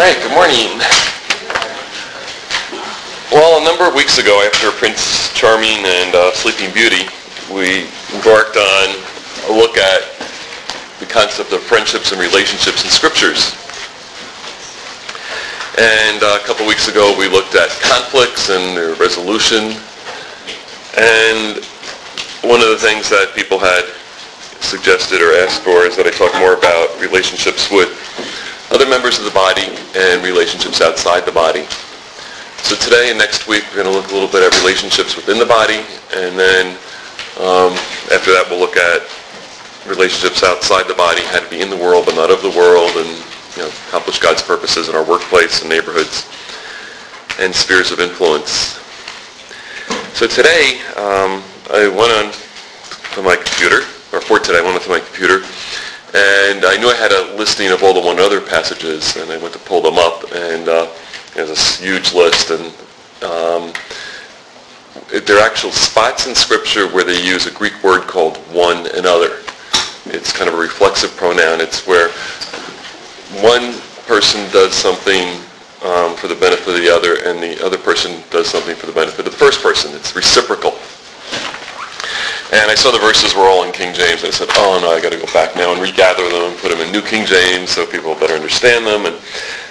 right, good morning. Well, a number of weeks ago, after Prince Charming and Sleeping Beauty, we embarked on a look at the concept of friendships and relationships in scriptures. And a couple weeks ago, we looked at conflicts and their resolution. And one of the things that people had suggested or asked for is that I talk more about relationships with other members of the body and relationships outside the body. So today and next week we're going to look a little bit at relationships within the body, and then after that we'll look at relationships outside the body, how to be in the world but not of the world, and accomplish God's purposes in our workplace and neighborhoods and spheres of influence. So today I went on to my computer, or for today I went onto my computer, and I knew I had a listing of all the one other passages, and I went to pull them up, and there's this huge list, and there are actual spots in Scripture where they use a Greek word called one and other. It's kind of a reflexive pronoun. It's where one person does something for the benefit of the other, and the other person does something for the benefit of the first person. It's reciprocal. And I saw the verses were all in King James, and I said, oh no, I got to go back now and regather them and put them in New King James so people better understand them. And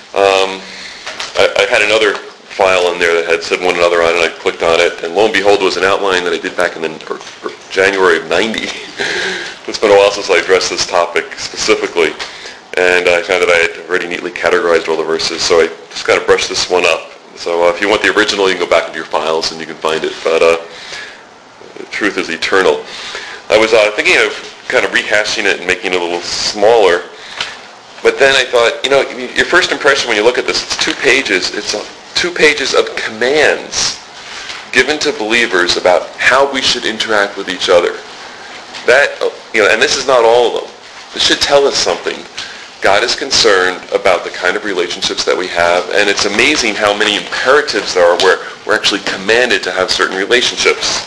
I had another file in there that had said one another on it, and I clicked on it, and lo and behold, it was an outline that I did back in January of 90. It's been a while since I addressed this topic specifically, and I found that I had already neatly categorized all the verses, so I just got to brush this one up. So if you want the original, you can go back into your files and you can find it, but the truth is eternal. I was thinking of kind of rehashing it and making it a little smaller, but then I thought, your first impression when you look at this, it's 2 pages. It's 2 pages of commands given to believers about how we should interact with each other. That, and this is not all of them. This should tell us something. God is concerned about the kind of relationships that we have, and it's amazing how many imperatives there are where we're actually commanded to have certain relationships.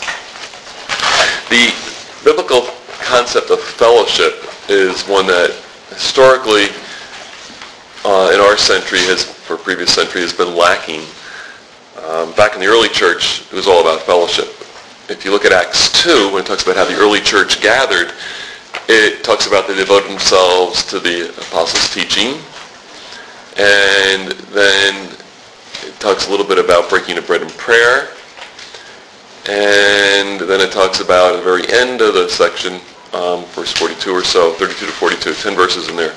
The biblical concept of fellowship is one that historically in our century, for previous century, has been lacking. Back in the early church, it was all about fellowship. If you look at Acts 2, when it talks about how the early church gathered, it talks about they devoted themselves to the apostles' teaching, and then it talks a little bit about breaking of bread and prayer, and then it talks about at the very end of the section, verse 42 or so, 32 to 42, 10 verses in there,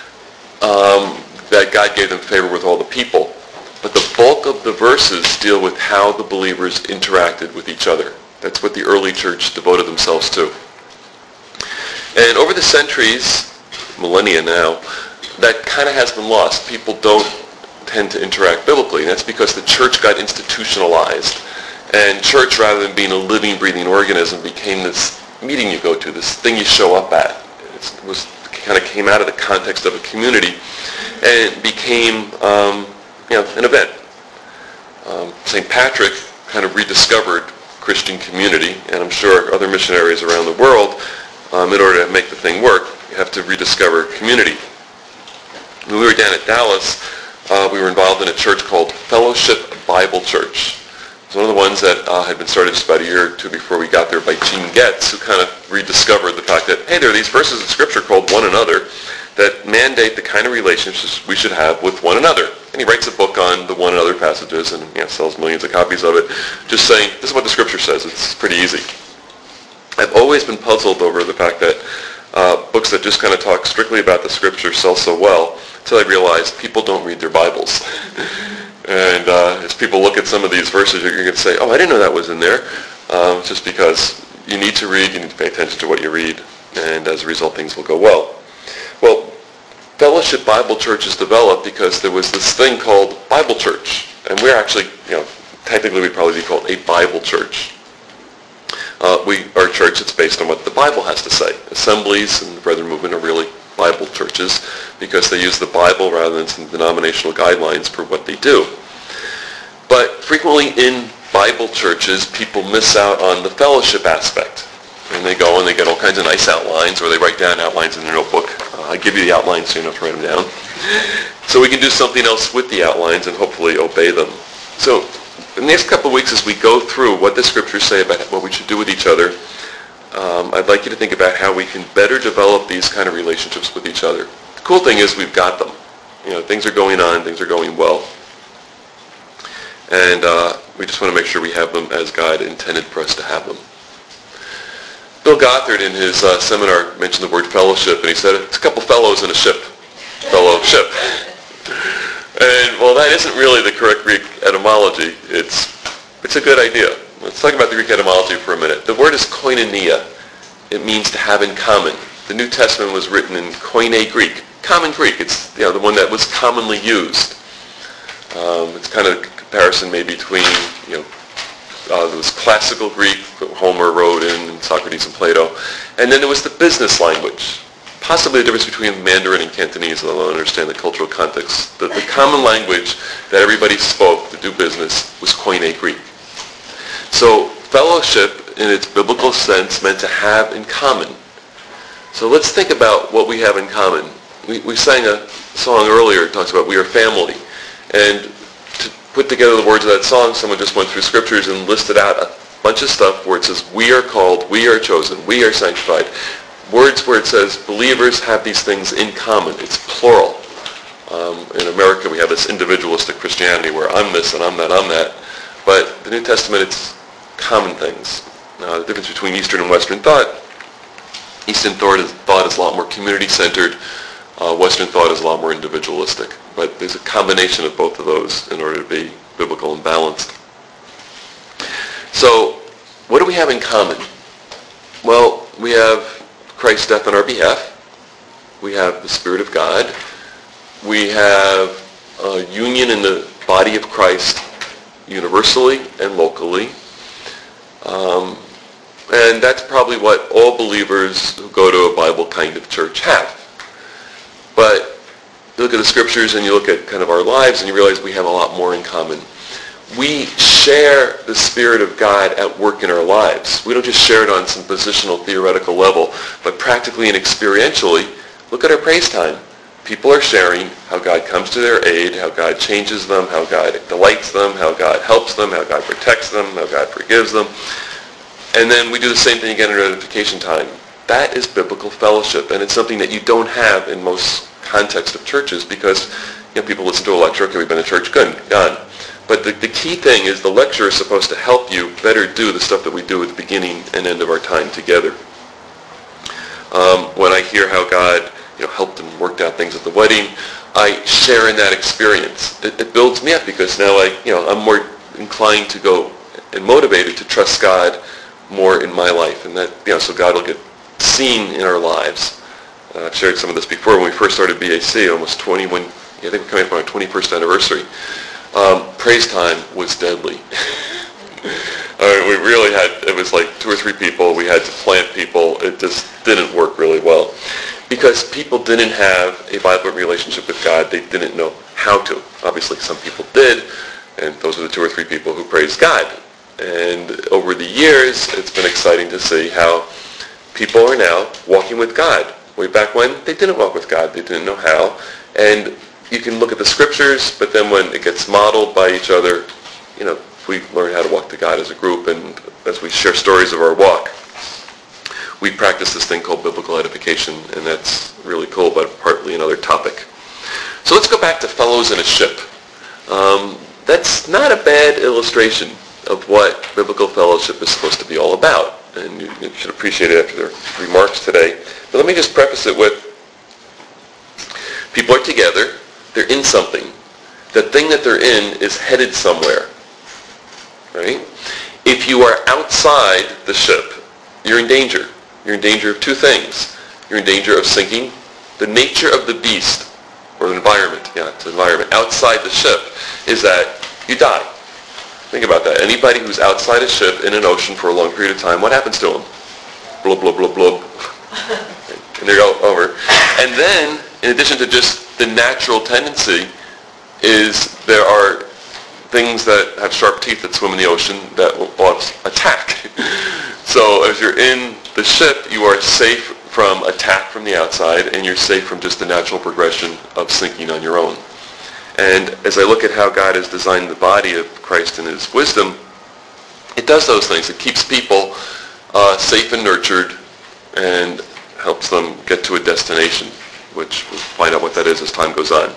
that God gave them favor with all the people. But the bulk of the verses deal with how the believers interacted with each other. That's what the early church devoted themselves to. And over the centuries, millennia now, that kind of has been lost. People don't tend to interact biblically, and that's because the church got institutionalized. And church, rather than being a living, breathing organism, became this meeting you go to, this thing you show up at. It kind of came out of the context of a community, and it became an event. St. Patrick kind of rediscovered Christian community, and I'm sure other missionaries around the world, in order to make the thing work, you have to rediscover community. When we were down at Dallas, we were involved in a church called Fellowship Bible Church. It's one of the ones that had been started just about a year or two before we got there by Gene Getz, who kind of rediscovered the fact that, hey, there are these verses in Scripture called one another that mandate the kind of relationships we should have with one another. And he writes a book on the one another passages and sells millions of copies of it, just saying, this is what the Scripture says. It's pretty easy. I've always been puzzled over the fact that books that just kind of talk strictly about the Scripture sell so well, until I realized people don't read their Bibles. And as people look at some of these verses, you're going to say, oh, I didn't know that was in there. Just because you need to read, you need to pay attention to what you read, and as a result, things will go well. Well, Fellowship Bible Church is developed because there was this thing called Bible Church. And we're actually, technically we'd probably be called a Bible church. Our church, it's based on what the Bible has to say. Assemblies and the Brethren Movement are really Bible churches because they use the Bible rather than some denominational guidelines for what they do. But frequently in Bible churches, people miss out on the fellowship aspect. And they go and they get all kinds of nice outlines, or they write down outlines in their notebook I give you the outlines so you don't have to write them down. So we can do something else with the outlines and hopefully obey them. So in the next couple of weeks, as we go through what the scriptures say about what we should do with each other, I'd like you to think about how we can better develop these kind of relationships with each other. The cool thing is we've got them. Things are going on, things are going well. And we just want to make sure we have them as God intended for us to have them. Bill Gothard in his seminar mentioned the word fellowship, and he said it's a couple fellows in a ship. Fellowship. And well, that isn't really the correct Greek etymology. It's a good idea. Let's talk about the Greek etymology for a minute. The word is koinonia. It means to have in common. The New Testament was written in Koine Greek, common Greek. It's the one that was commonly used. It's kind of a comparison maybe between there was classical Greek, Homer wrote in, and Socrates and Plato, and then there was the business language. Possibly the difference between Mandarin and Cantonese, although I don't understand the cultural context. The common language that everybody spoke to do business was Koine Greek. So fellowship, in its biblical sense, meant to have in common. So let's think about what we have in common. We sang a song earlier that talks about we are family. And to put together the words of that song, someone just went through scriptures and listed out a bunch of stuff where it says we are called, we are chosen, we are sanctified. Words where it says believers have these things in common. It's plural. In America we have this individualistic Christianity where I'm this and I'm that. But the New Testament, it's common things. The difference between Eastern and Western thought, Eastern thought is a lot more community-centered. Western thought is a lot more individualistic. But there's a combination of both of those in order to be biblical and balanced. So what do we have in common? Well, we have Christ's death on our behalf. We have the Spirit of God. We have a union in the body of Christ universally and locally. And that's probably what all believers who go to a Bible kind of church have. But you look at the scriptures and you look at kind of our lives and you realize we have a lot more in common. We share the Spirit of God at work in our lives. We don't just share it on some positional theoretical level, but practically and experientially, look at our praise time. People are sharing how God comes to their aid, how God changes them, how God delights them, how God helps them, how God protects them, how God forgives them. And then we do the same thing again in edification time. That is biblical fellowship, and it's something that you don't have in most contexts of churches because people listen to a lecture, okay, we've been to church, good, gone. But the key thing is the lecture is supposed to help you better do the stuff that we do at the beginning and end of our time together. When I hear how God helped and worked out things at the wedding, I share in that experience. It builds me up because now I'm more inclined to go and motivated to trust God more in my life, and that so God will get seen in our lives. I've shared some of this before. When we first started BAC, almost 21, I think we're coming up on our 21st anniversary. Praise time was deadly. We really it was like 2 or 3 people. We had to plant people. It just didn't work really well because people didn't have a Bible relationship with God. They didn't know how to. Obviously, some people did, and those are the 2 or 3 people who praised God. And over the years, it's been exciting to see how people are now walking with God. Way back when, they didn't walk with God. They didn't know how. And you can look at the scriptures, but then when it gets modeled by each other, we learn how to walk to God as a group, and as we share stories of our walk, we practice this thing called biblical edification, and that's really cool, but partly another topic. So let's go back to fellows in a ship. That's not a bad illustration of what biblical fellowship is supposed to be all about, and you should appreciate it after the remarks today. But let me just preface it with, people are together, they're in something. The thing that they're in is headed somewhere, right? If you are outside the ship, you're in danger. You're in danger of 2 things. You're in danger of sinking. The nature of the beast, or the environment, it's the environment, outside the ship, is that you die. Think about that. Anybody who's outside a ship in an ocean for a long period of time, what happens to them? Blub, blub, blub, blub. And they go over. And then, in addition to just the natural tendency, is there are things that have sharp teeth that swim in the ocean that will attack. So as you're in the ship, you are safe from attack from the outside, and you're safe from just the natural progression of sinking on your own. And as I look at how God has designed the body of Christ in his wisdom, it does those things. It keeps people safe and nurtured and helps them get to a destination, which we'll find out what that is as time goes on.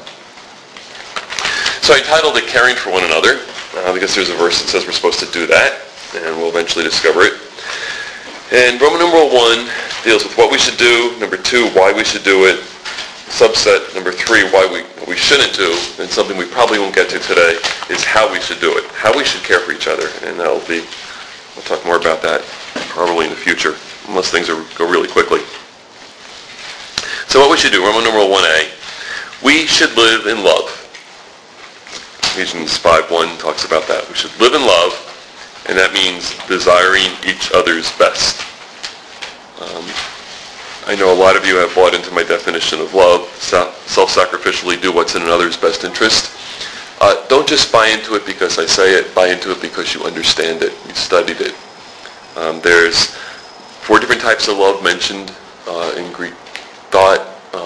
So I titled it Caring for One Another, because there's a verse that says we're supposed to do that, and we'll eventually discover it. And Roman numeral 1 deals with what we should do, number 2, why we should do it, subset number 3, why we shouldn't do, and something we probably won't get to today is how we should do it, how we should care for each other, and we'll talk more about that probably in the future, unless things go really quickly. So what we should do, Roman numeral 1a, we should live in love. Ephesians 5:1 talks about that. We should live in love, and that means desiring each other's best. I know a lot of you have bought into my definition of love, self-sacrificially do what's in another's best interest. Don't just buy into it because I say it, buy into it because you understand it, you studied it. There's 4 different types of love mentioned in Greek thought.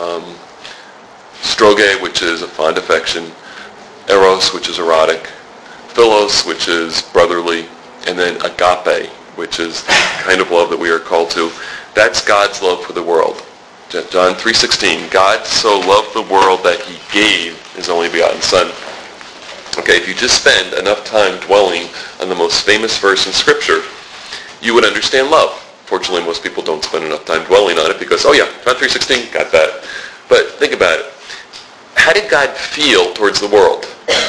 Stroge, which is a fond affection, eros, which is erotic, philos, which is brotherly, and then agape, which is the kind of love that we are called to. That's God's love for the world. John 3:16, God so loved the world that he gave his only begotten Son. Okay, if you just spend enough time dwelling on the most famous verse in Scripture, you would understand love. Fortunately, most people don't spend enough time dwelling on it because, oh yeah, John 3:16, got that. But think about it. How did God feel towards the world?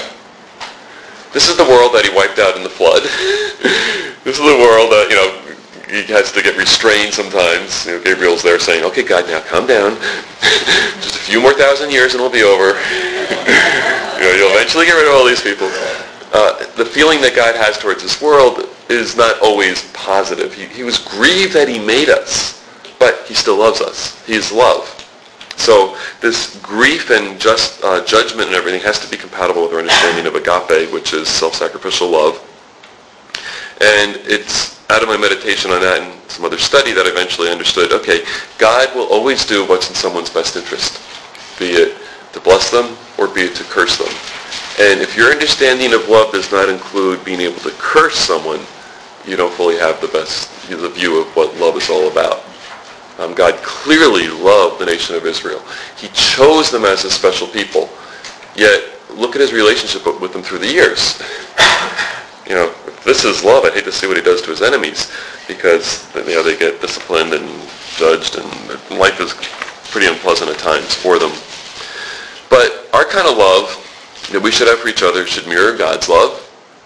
This is the world that he wiped out in the flood. This is the world that, he has to get restrained sometimes. Gabriel's there saying, okay, God, now calm down. Just a few more 1,000 years and it'll be over. You'll eventually get rid of all these people. The feeling that God has towards this world is not always positive. He was grieved that he made us, but he still loves us. He is love. So this grief and just judgment and everything has to be compatible with our understanding of agape, which is self-sacrificial love. And it's out of my meditation on that and some other study that I eventually understood, okay, God will always do what's in someone's best interest, be it to bless them or be it to curse them. And if your understanding of love does not include being able to curse someone, you don't fully have the view of what love is all about. God clearly loved the nation of Israel. He chose them as his special people. Yet, look at his relationship with them through the years. If this is love, I'd hate to see what he does to his enemies, because they get disciplined and judged, and life is pretty unpleasant at times for them. But our kind of love that we should have for each other should mirror God's love.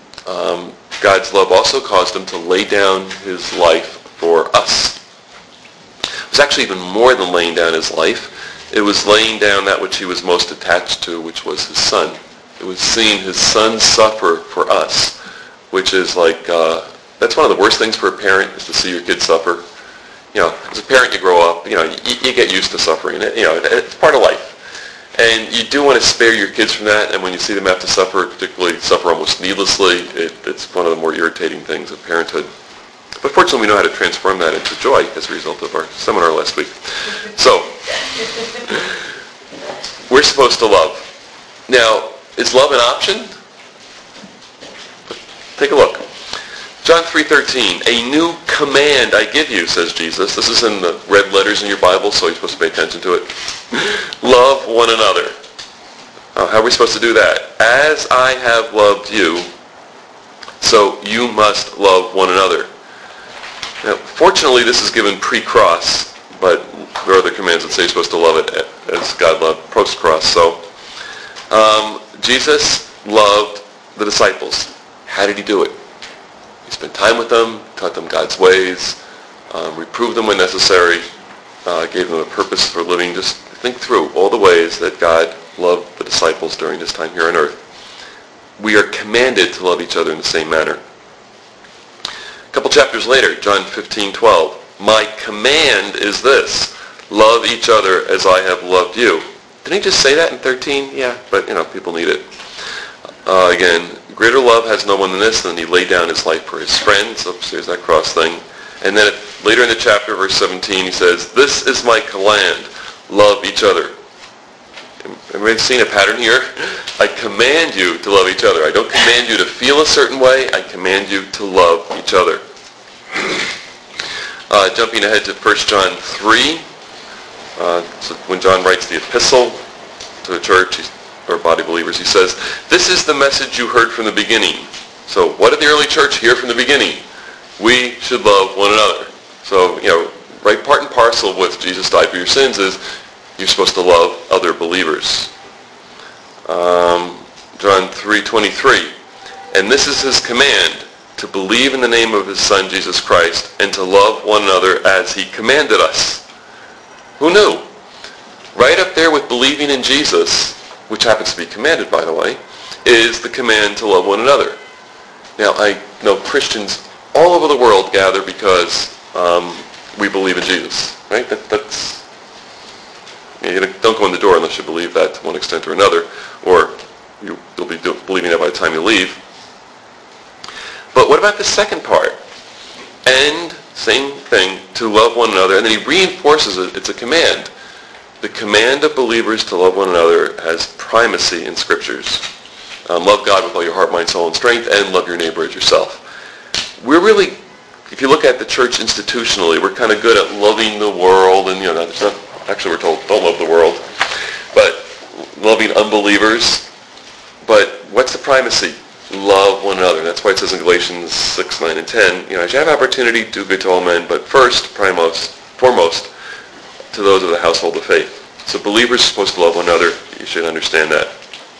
God's love also caused him to lay down his life for us. It was actually even more than laying down his life. It was laying down that which he was most attached to, which was his son. It was seeing his son suffer for us, which is that's one of the worst things for a parent, is to see your kid suffer. As a parent, you grow up, you get used to suffering. It's part of life. And you do want to spare your kids from that, and when you see them have to suffer, particularly suffer almost needlessly, it's one of the more irritating things of parenthood. But fortunately, we know how to transform that into joy as a result of our seminar last week. So, we're supposed to love. Now, is love an option? Take a look. John 3:13, a new command I give you, says Jesus. This is in the red letters in your Bible, so you're supposed to pay attention to it. Love one another. How are we supposed to do that? As I have loved you, so you must love one another. Now, fortunately, this is given pre-cross, but there are other commands that say you're supposed to love it as God loved post-cross. So, Jesus loved the disciples. How did he do it? He spent time with them, taught them God's ways, reproved them when necessary, gave them a purpose for living. Just think through all the ways that God loved the disciples during his time here on earth. We are commanded to love each other in the same manner. A couple chapters later, John 15:12, my command is this, love each other as I have loved you. Didn't he just say that in 13? Yeah, but people need it. Again, greater love has no one than this, than he laid down his life for his friends. Oops, there's that cross thing. And then later in the chapter, verse 17, he says, "This is my command, love each other." Everybody seen a pattern here? I command you to love each other. I don't command you to feel a certain way. I command you to love each other. Jumping ahead to 1 John 3, so when John writes the epistle to the church, or body believers, he says, "This is the message you heard from the beginning." So what did the early church hear from the beginning? We should love one another. So, right part and parcel with Jesus died for your sins is you're supposed to love other believers. John 3:23, "And this is his command, to believe in the name of his Son, Jesus Christ, and to love one another as he commanded us." Who knew? Right up there with believing in Jesus, which happens to be commanded, by the way, is the command to love one another. Now, I know Christians all over the world gather because we believe in Jesus, right? Don't go in the door unless you believe that to one extent or another, or you'll be believing it by the time you leave. But what about the second part? And same thing, to love one another. And then he reinforces it. It's a command. The command of believers to love one another has primacy in Scriptures. Love God with all your heart, mind, soul, and strength, and love your neighbor as yourself. We're really, if you look at the church institutionally, we're kind of good at loving the world, and actually we're told don't love the world, but loving unbelievers. But what's the primacy? Love one another. That's why it says in Galatians 6, 9, and 10, as you have opportunity, do good to all men, but first, foremost, to those of the household of faith. So believers are supposed to love one another. You should understand that.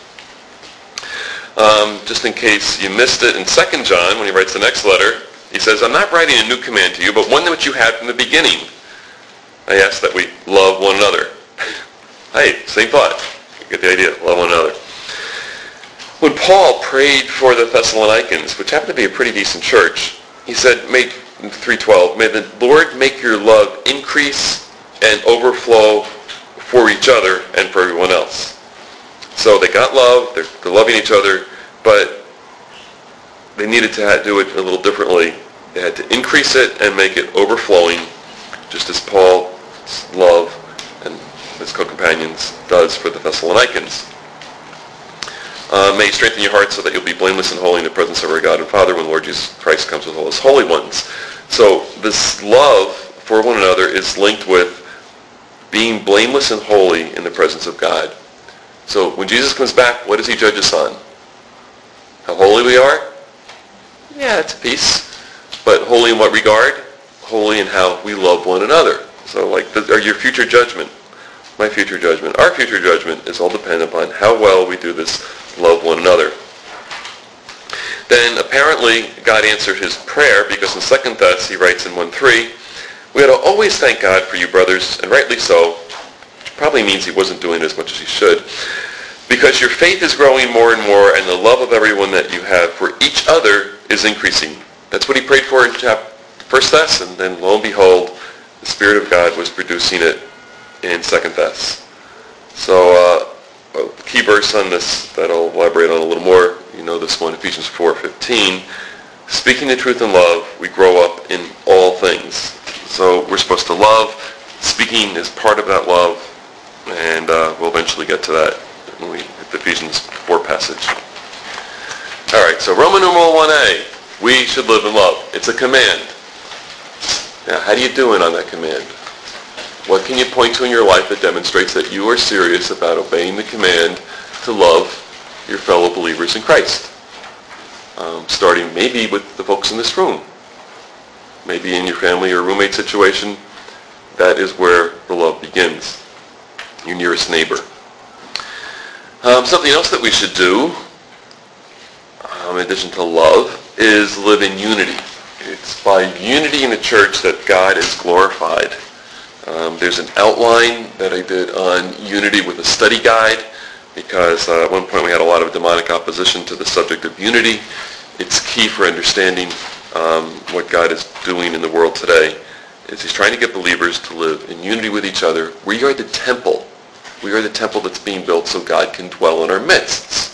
Just in case you missed it, in 2 John, when he writes the next letter, he says, "I'm not writing a new command to you, but one which you had from the beginning. I ask that we love one another." Hey, same thought. You get the idea. Love one another. When Paul prayed for the Thessalonians, which happened to be a pretty decent church, he said, in 3:12, "May the Lord make your love increase and overflow for each other and for everyone else." So they got love, they're loving each other, but they needed to do it a little differently. They had to increase it and make it overflowing, just as Paul's love and his co-companions does for the Thessalonians. May he strengthen your hearts so that you'll be blameless and holy in the presence of our God and Father when the Lord Jesus Christ comes with all his holy ones. So this love for one another is linked with being blameless and holy in the presence of God. So when Jesus comes back, what does he judge us on? How holy we are? Yeah, it's a piece. But holy in what regard? Holy in how we love one another. So your future judgment, my future judgment, our future judgment is all dependent upon how well we do this love one another. Then apparently God answered his prayer, because in 2 Thess he writes in 1:3, "We ought to always thank God for you, brothers, and rightly so," which probably means he wasn't doing as much as he should, "because your faith is growing more and more, and the love of everyone that you have for each other is increasing." That's what he prayed for in 1 Thess, and then lo and behold, the Spirit of God was producing it in 2 Thess. So a key verse on this that I'll elaborate on a little more, you know this one, Ephesians 4:15, "Speaking the truth in love, we grow up in all things." So we're supposed to love. Speaking is part of that love, and we'll eventually get to that when we hit the Ephesians 4 passage. All right, so Roman numeral 1a, we should live in love. It's a command. Now, how do you do it on that command? What can you point to in your life that demonstrates that you are serious about obeying the command to love your fellow believers in Christ? Starting maybe with the folks in this room. Maybe in your family or roommate situation, that is where the love begins. Your nearest neighbor. Something else that we should do, in addition to love, is live in unity. It's by unity in the church that God is glorified. There's an outline that I did on unity with a study guide, because at one point we had a lot of demonic opposition to the subject of unity. It's key for understanding what God is doing in the world today, is he's trying to get believers to live in unity with each other. We are the temple. We are the temple that's being built so God can dwell in our midst.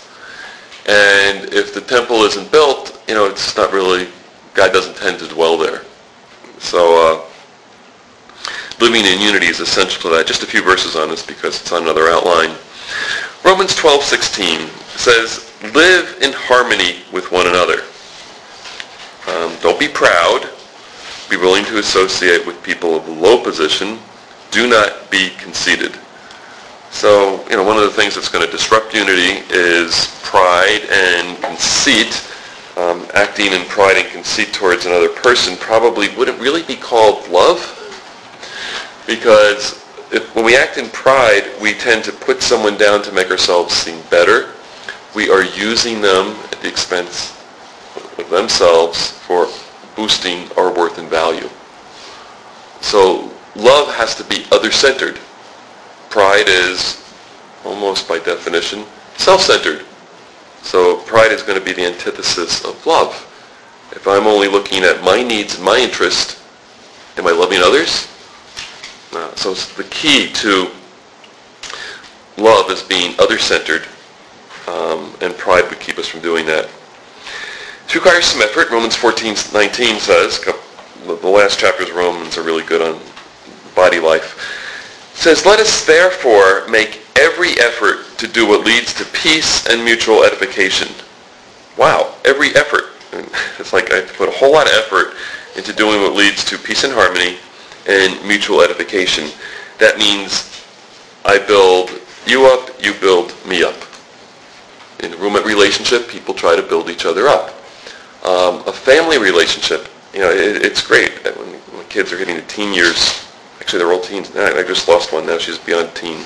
And if the temple isn't built, it's not really, God doesn't tend to dwell there. So living in unity is essential to that. Just a few verses on this because it's on another outline. Romans 12:16 says, live in harmony with one another. Don't be proud. Be willing to associate with people of low position. Do not be conceited. So, one of the things that's going to disrupt unity is pride and conceit. Acting in pride and conceit towards another person probably wouldn't really be called love, because when we act in pride, we tend to put someone down to make ourselves seem better. We are using them at the expense of themselves for boosting our worth and value. So love has to be other-centered. Pride is, almost by definition, self-centered. So pride is going to be the antithesis of love. If I'm only looking at my needs and my interest, am I loving others? No. So the key to love is being other-centered, and pride would keep us from doing that. It requires some effort. Romans 14:19 says, the last chapters of Romans are really good on body life. It says, let us therefore make every effort to do what leads to peace and mutual edification. Wow, every effort. It's like I have to put a whole lot of effort into doing what leads to peace and harmony and mutual edification. That means I build you up, you build me up. In a roommate relationship, people try to build each other up. A family relationship, it's great. When my kids are hitting the teen years, actually they're all teens. I just lost one now. She's beyond teen.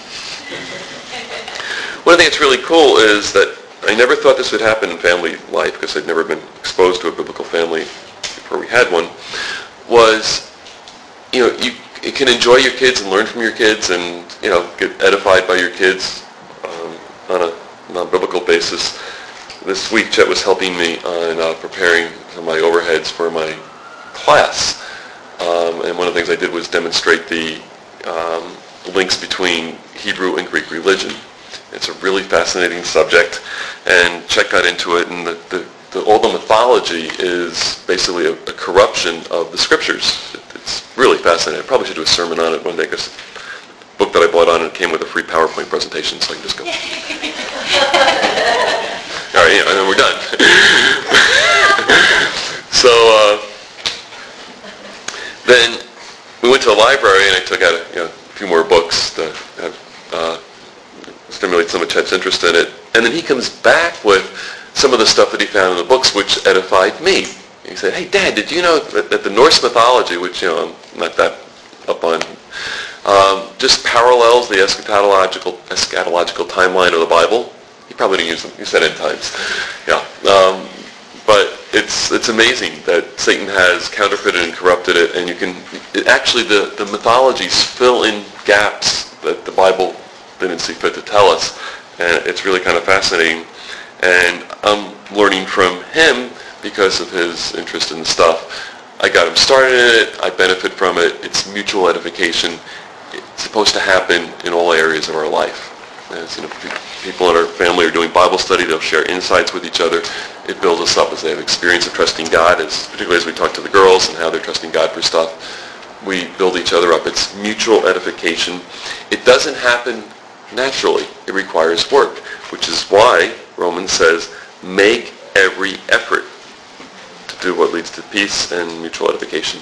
One thing that's really cool is that I never thought this would happen in family life, because I'd never been exposed to a biblical family before we had one, was, you can enjoy your kids and learn from your kids and, get edified by your kids on a non-biblical basis. This week, Chet was helping me on preparing my overheads for my class. And one of the things I did was demonstrate the links between Hebrew and Greek religion. It's a really fascinating subject, and Chet got into it, and all the mythology is basically a corruption of the scriptures. It's really fascinating. I probably should do a sermon on it one day, because the book that I bought on it came with a free PowerPoint presentation, so I can just go. All right, and then we're done. So then we went to the library, and I took out a few more books to stimulate some of Chet's interest in it. And then he comes back with some of the stuff that he found in the books, which edified me. He said, hey, Dad, did you know that the Norse mythology, which I'm not that up on, just parallels the eschatological timeline of the Bible? He probably didn't use them. He said end times. Yeah. But it's amazing that Satan has counterfeited and corrupted it, and actually the mythologies fill in gaps that the Bible didn't see fit to tell us, and it's really kind of fascinating. And I'm learning from him because of his interest in the stuff. I got him started in it. I benefit from it. It's mutual edification. It's supposed to happen in all areas of our life. As people in our family are doing Bible study, they'll share insights with each other. It builds us up as they have experience of trusting God, particularly as we talk to the girls and how they're trusting God for stuff. We build each other up. It's mutual edification. It doesn't happen naturally. It requires work, which is why Romans says, make every effort to do what leads to peace and mutual edification.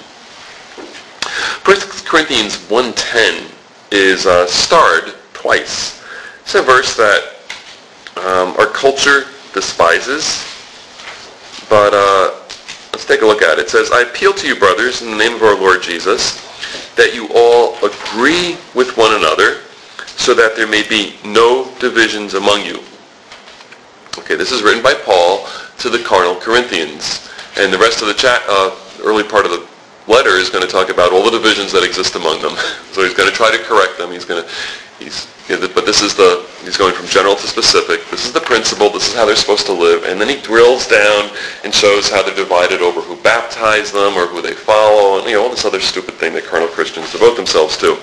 1 Corinthians 1:10 is starred twice. It's a verse that our culture despises, but let's take a look at it. It says, I appeal to you, brothers, in the name of our Lord Jesus, that you all agree with one another, so that there may be no divisions among you. Okay, this is written by Paul to the carnal Corinthians. And the rest of the early part of the letter is going to talk about all the divisions that exist among them. So he's going to try to correct them. But he's going from general to specific. This is the principle. This is how they're supposed to live. And then he drills down and shows how they're divided over who baptized them or who they follow, and all this other stupid thing that carnal Christians devote themselves to.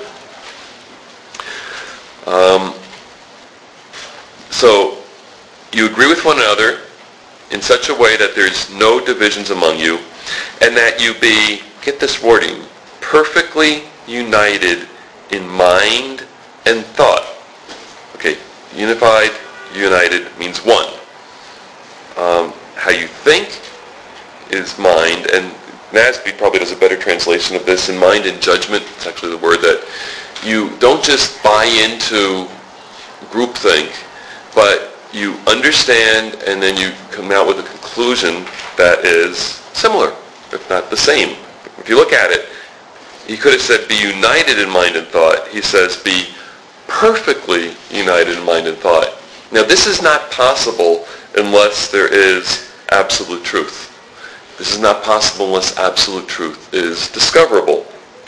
So you agree with one another in such a way that there's no divisions among you, and that you be get this wording, perfectly united in mind and thought. Okay, unified, united means one. How you think is mind, and NASB probably does a better translation of this, in mind and judgment. It's actually the word that you don't just buy into groupthink, but you understand and then you come out with a conclusion that is similar, if not the same. If you look at it, he could have said be united in mind and thought. He says be perfectly united in mind and thought. Now this is not possible unless there is absolute truth. This is not possible unless absolute truth is discoverable.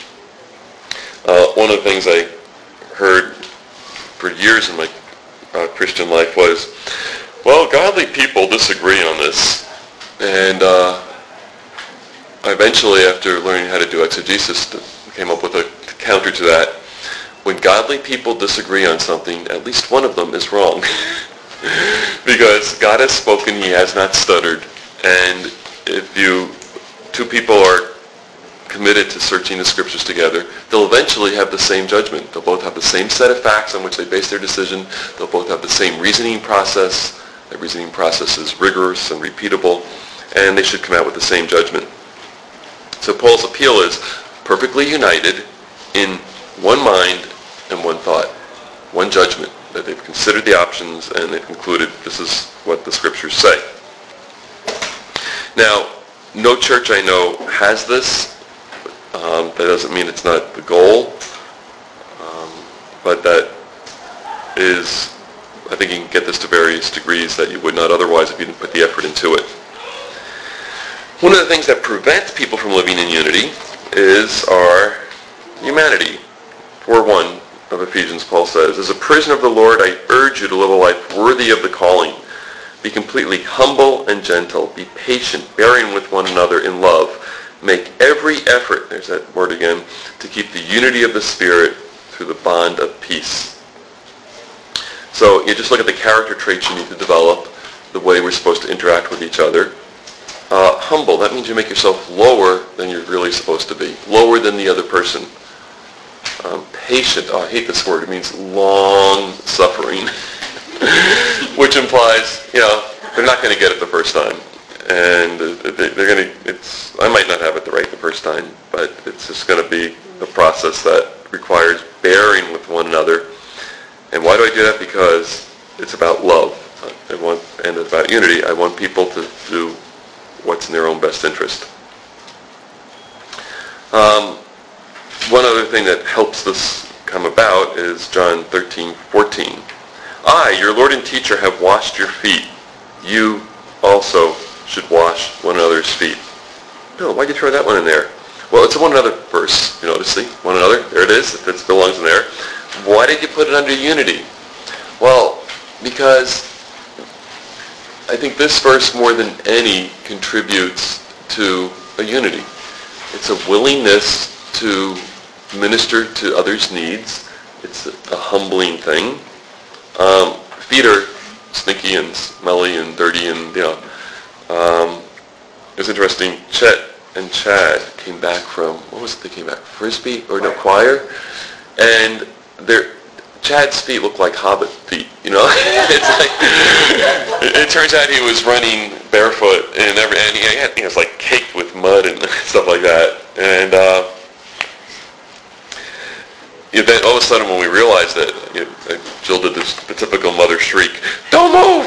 One of the things I heard for years in my Christian life was, well, godly people disagree on this. And eventually, after learning how to do exegesis, came up with a counter to that. When godly people disagree on something, at least one of them is wrong. Because God has spoken, he has not stuttered. And if two people are committed to searching the scriptures together, they'll eventually have the same judgment. They'll both have the same set of facts on which they base their decision. They'll both have the same reasoning process. That reasoning process is rigorous and repeatable, and they should come out with the same judgment. So Paul's appeal is perfectly united in one mind and one thought, one judgment, that they've considered the options and they've concluded this is what the scriptures say. Now, no church I know has this. That doesn't mean it's not the goal, but that is, I think you can get this to various degrees that you would not otherwise if you didn't put the effort into it. One of the things that prevents people from living in unity is our humanity. 4:1 of Ephesians, Paul says, as a prisoner of the Lord, I urge you to live a life worthy of the calling. Be completely humble and gentle. Be patient, bearing with one another in love. Make every effort, there's that word again, to keep the unity of the Spirit through the bond of peace. So you just look at the character traits you need to develop, the way we're supposed to interact with each other. Humble, that means you make yourself lower than you're really supposed to be, lower than the other person. Patient, I hate this word, it means long-suffering, which implies, they're not going to get it the first time. And they're going to, I might not have it right the first time, but it's just going to be a process that requires bearing with one another. And why do I do that? Because it's about love and it's about unity. I want people to do what's in their own best interest. One other thing that helps this come about is John 13:14. I, your Lord and teacher, have washed your feet. You also should wash one another's feet. Bill, why'd you throw that one in there? Well, it's a one another verse. You notice, see? One another. There it is. It belongs in there. Why did you put it under unity? Well, because I think this verse more than any contributes to a unity. It's a willingness to minister to others' needs. It's a humbling thing. Feet are stinky and smelly and dirty and, it was interesting. Chet and Chad came back from, what was it they came back? Frisbee? Or no, choir? And Chad's feet look like hobbit feet, It's like, it turns out he was running barefoot and he was like caked with mud and stuff like that. And then all of a sudden when we realized that, Jill did the typical mother shriek, "Don't move!"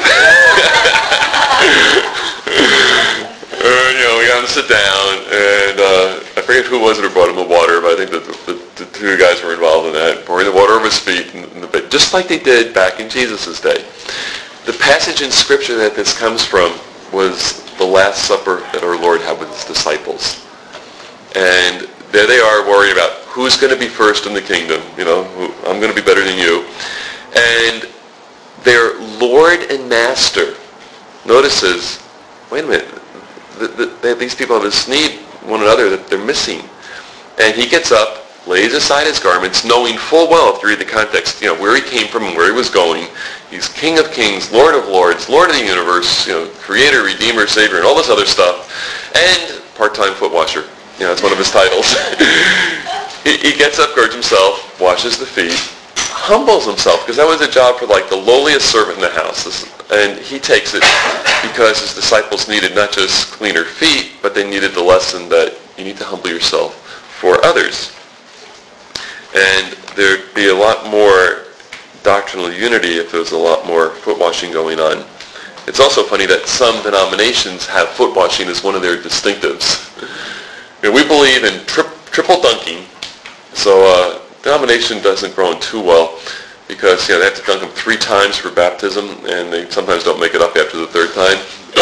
We got him to sit down, and I forget who was it who brought him the water, but I think the two guys were involved in that, pouring the water over his feet, just like they did back in Jesus' day. The passage in Scripture that this comes from was the Last Supper that our Lord had with his disciples. And there they are worrying about who's going to be first in the kingdom, I'm going to be better than you. And their Lord and Master notices, wait a minute, these people have this need one another that they're missing. And he gets up, lays aside his garments, knowing full well, if you read the context, where he came from and where he was going. He's King of Kings, Lord of Lords, Lord of the universe, Creator, Redeemer, Savior, and all this other stuff. And part-time foot washer. It's one of his titles. He gets up, girds himself, washes the feet, humbles himself, because that was a job for like the lowliest servant in the house. And he takes it because his disciples needed not just cleaner feet, but they needed the lesson that you need to humble yourself for others. And there'd be a lot more doctrinal unity if there was a lot more foot washing going on. It's also funny that some denominations have foot washing as one of their distinctives. We believe in triple dunking, so denomination doesn't grow on too well because they have to dunk them 3 times for baptism, and they sometimes don't make it up after the 3rd time.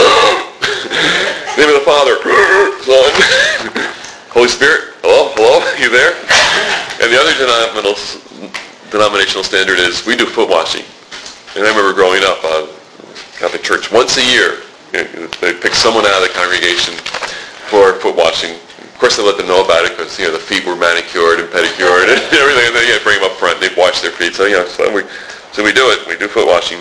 Name of the Father, Son, Holy Spirit, hello, you there? And the other denominational standard is we do foot washing. And I remember growing up, Catholic Church, once a year, they pick someone out of the congregation for foot washing. Of course, they let them know about it because the feet were manicured and pedicured and everything. And then bring them up front. They'd wash their feet. So we do it. We do foot washing.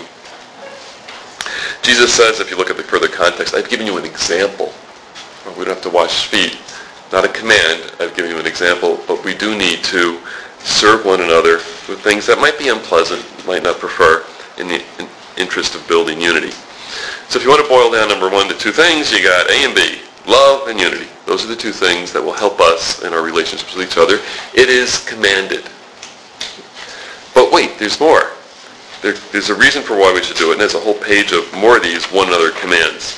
Jesus says, if you look at the further context, I've given you an example. We don't have to wash feet. Not a command. I've given you an example. But we do need to serve one another with things that might be unpleasant, might not prefer, in the interest of building unity. So if you want to boil down number 1 to 2 things, you got A and B. Love and unity. Those are the 2 things that will help us in our relationships with each other. It is commanded. But wait, there's more. There's a reason for why we should do it, and there's a whole page of more of these one another commands.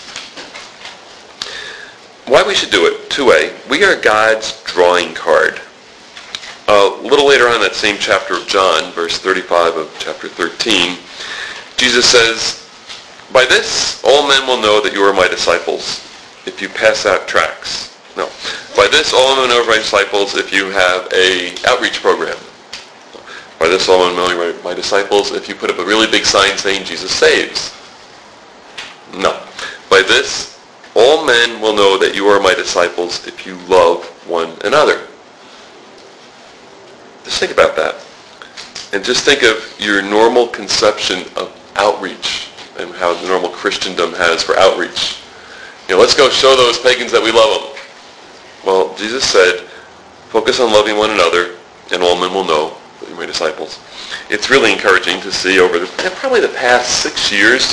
Why we should do it, 2A, we are God's drawing card. A little later on in that same chapter of John, verse 35 of chapter 13, Jesus says, "By this all men will know that you are my disciples, if you pass out tracts." No. "By this all men will know you are my disciples if you have a outreach program." "By this all men will know you are my disciples if you put up a really big sign saying Jesus saves." No. "By this all men will know that you are my disciples if you love one another." Just think about that. And just think of your normal conception of outreach and how the normal Christendom has for outreach. Let's go show those pagans that we love them. Well, Jesus said, focus on loving one another, and all men will know that you're my disciples. It's really encouraging to see over probably the past 6 years.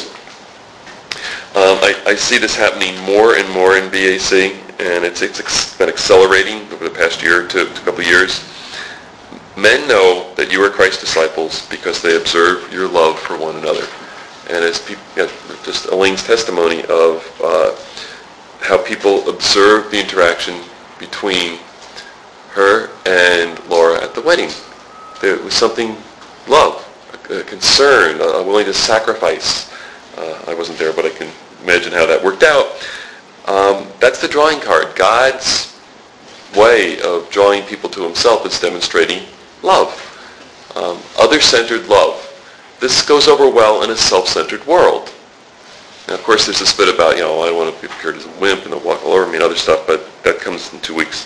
I see this happening more and more in BAC, and it's been accelerating over the past year to a couple of years. Men know that you are Christ's disciples because they observe your love for one another. And as just Elaine's testimony of how people observed the interaction between her and Laura at the wedding. There was something, love, a concern, a willingness to sacrifice. I wasn't there, but I can imagine how that worked out. That's the drawing card. God's way of drawing people to himself is demonstrating love, other-centered love. This goes over well in a self-centered world. Now, of course, there's this bit about, I don't want to be appeared as a wimp and they'll walk all over me and other stuff, but that comes in 2 weeks.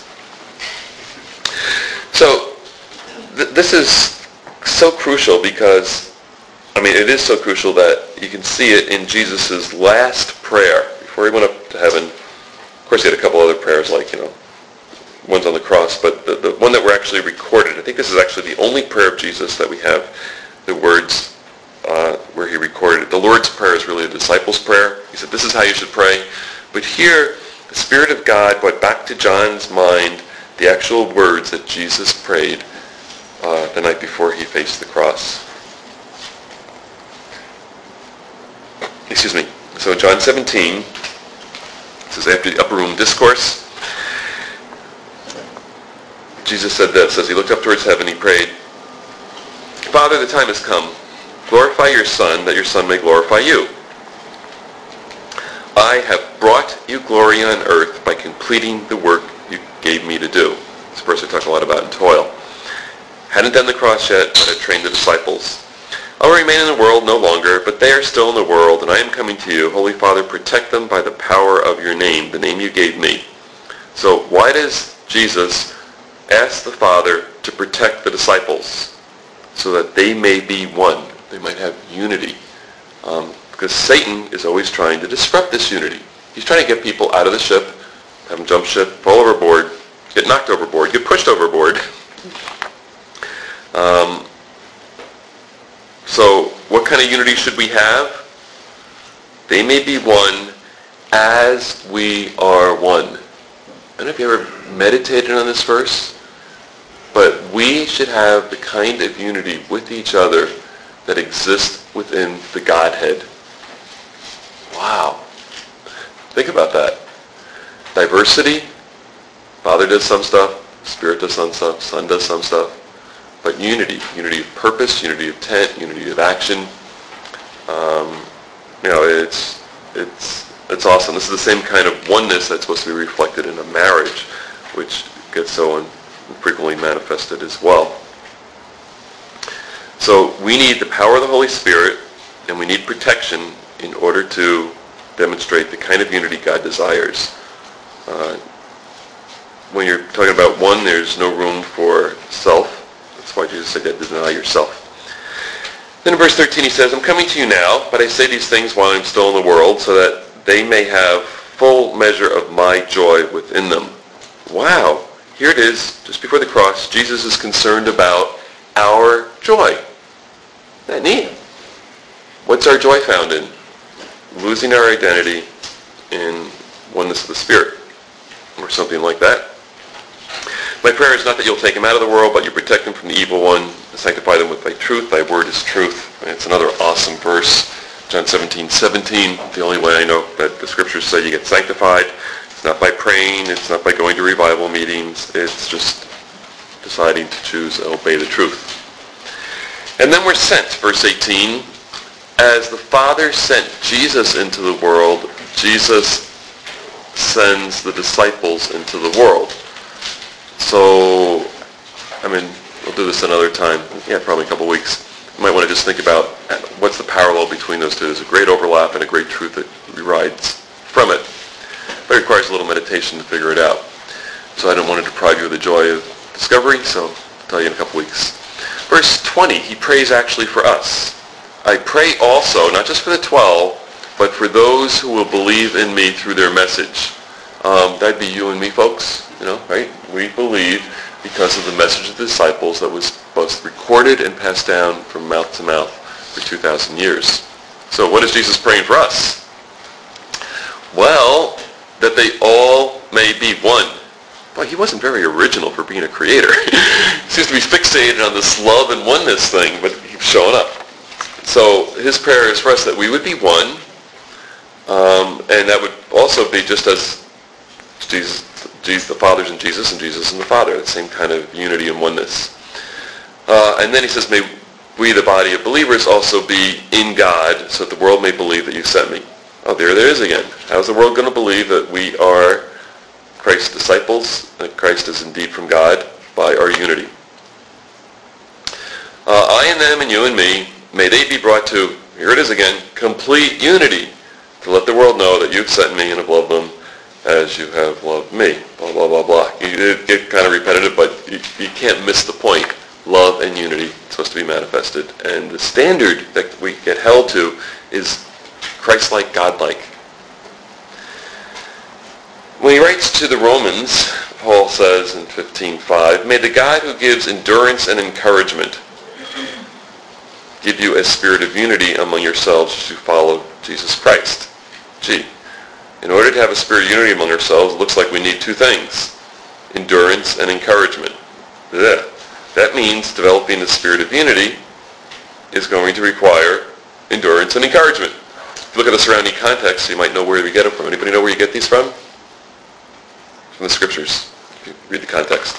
So, this is so crucial because, it is so crucial that you can see it in Jesus' last prayer. Before he went up to heaven, of course, he had a couple other prayers like, ones on the cross, but the one that were actually recorded, I think this is actually the only prayer of Jesus that we have the words where he recorded it. The Lord's Prayer is really a disciples' prayer. He said, this is how you should pray. But here, the Spirit of God brought back to John's mind the actual words that Jesus prayed the night before he faced the cross. Excuse me. So in John 17, this is after the upper room discourse, Jesus said this, as he looked up towards heaven, he prayed, Father, the time has come. Glorify your Son, that your Son may glorify you. I have brought you glory on earth by completing the work you gave me to do. This verse I talk a lot about in toil. Hadn't done the cross yet, but I trained the disciples. I will remain in the world no longer, but they are still in the world, and I am coming to you. Holy Father, protect them by the power of your name, the name you gave me. So why does Jesus ask the Father to protect the disciples? So that they may be one. They might have unity. Because Satan is always trying to disrupt this unity. He's trying to get people out of the ship, have them jump ship, fall overboard, get knocked overboard, get pushed overboard. So what kind of unity should we have? They may be one as we are one. I don't know if you ever meditated on this verse, but we should have the kind of unity with each other that exists within the Godhead. Wow. Think about that. Diversity. Father does some stuff, Spirit does some stuff, Son does some stuff. But unity of purpose, unity of intent, unity of action. It's awesome. This is the same kind of oneness that's supposed to be reflected in a marriage, which gets so frequently manifested as well. So we need the power of the Holy Spirit, and we need protection in order to demonstrate the kind of unity God desires. When you're talking about one, there's no room for self. That's why Jesus said that, deny yourself. Then in verse 13 he says, I'm coming to you now, but I say these things while I'm still in the world, so that they may have full measure of my joy within them. Wow. Here it is, just before the cross, Jesus is concerned about our joy. Isn't that neat? What's our joy found in? Losing our identity in oneness of the Spirit, or something like that. My prayer is not that you'll take them out of the world, but you protect them from the evil one, sanctify them with thy truth. Thy word is truth. And it's another awesome verse. John 17:17. The only way I know that the scriptures say you get sanctified. It's not by praying. It's not by going to revival meetings. It's just deciding to choose and obey the truth. And then we're sent, verse 18. As the Father sent Jesus into the world, Jesus sends the disciples into the world. So, we'll do this another time. Yeah, probably a couple weeks. You might want to just think about what's the parallel between those two. There's a great overlap and a great truth that derives from it. But it requires a little meditation to figure it out. So I don't want to deprive you of the joy of discovery, so I'll tell you in a couple weeks. Verse 20, he prays actually for us. I pray also, not just for the 12, but for those who will believe in me through their message. That'd be you and me, folks, right? We believe because of the message of the disciples that was both recorded and passed down from mouth to mouth for 2,000 years. So what is Jesus praying for us? Well, that they all may be one. Boy, he wasn't very original for being a creator. He seems to be fixated on this love and oneness thing, but he keeps showing up. So his prayer is for us that we would be one, and that would also be just as Jesus, the Father's in Jesus and Jesus in the Father, the same kind of unity and oneness. And then he says, may we, the body of believers, also be in God, so that the world may believe that you sent me. Oh, there it is again. How's the world going to believe that we are Christ's disciples, that Christ is indeed from God, by our unity? I and them and you and me, may they be brought to, here it is again, complete unity, to let the world know that you've sent me and have loved them as you have loved me. Blah, blah, blah, blah. It get kind of repetitive, but you can't miss the point. Love and unity is supposed to be manifested. And the standard that we get held to is Christ-like, God-like. When he writes to the Romans, Paul says in 15:5, may the God who gives endurance and encouragement give you a spirit of unity among yourselves as you follow Jesus Christ. In order to have a spirit of unity among ourselves, it looks like we need two things: endurance and encouragement. That means developing the spirit of unity is going to require endurance and encouragement. If you look at the surrounding context, you might know where we get it from. Anybody know where you get these from? From the scriptures. If you read the context.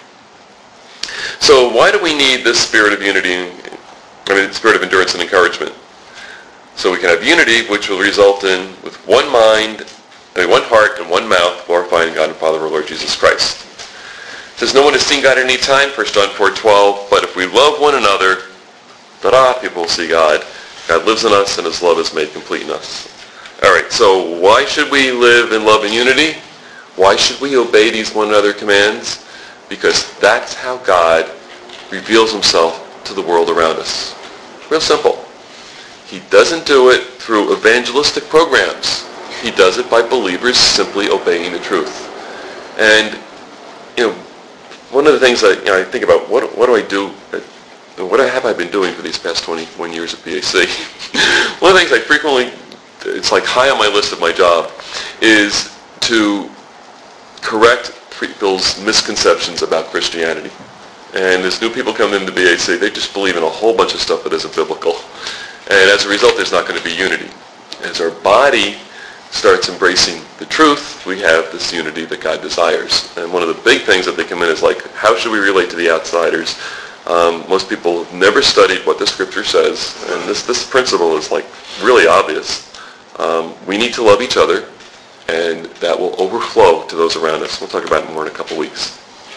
So why do we need this spirit of unity, spirit of endurance and encouragement? So we can have unity, which will result in, with one mind, one heart and one mouth, glorifying God and Father of our Lord Jesus Christ. It says, no one has seen God at any time, 1 John 4:12, but if we love one another, people will see God. God lives in us and his love is made complete in us. All right, so why should we live in love and unity? Why should we obey these one another commands? Because that's how God reveals himself to the world around us. Real simple. He doesn't do it through evangelistic programs. He does it by believers simply obeying the truth. And one of the things I think about, what do I do? What have I been doing for these past 21 years at BAC? One of the things I frequently, it's like high on my list of my job, is to correct people's misconceptions about Christianity. And as new people come into BAC, they just believe in a whole bunch of stuff that isn't biblical. And as a result, there's not going to be unity. As our body starts embracing the truth, we have this unity that God desires. And one of the big things that they come in is like, how should we relate to the outsiders? Most people have never studied what the Scripture says, and this principle is like really obvious. We need to love each other, and that will overflow to those around us. We'll talk about it more in a couple weeks.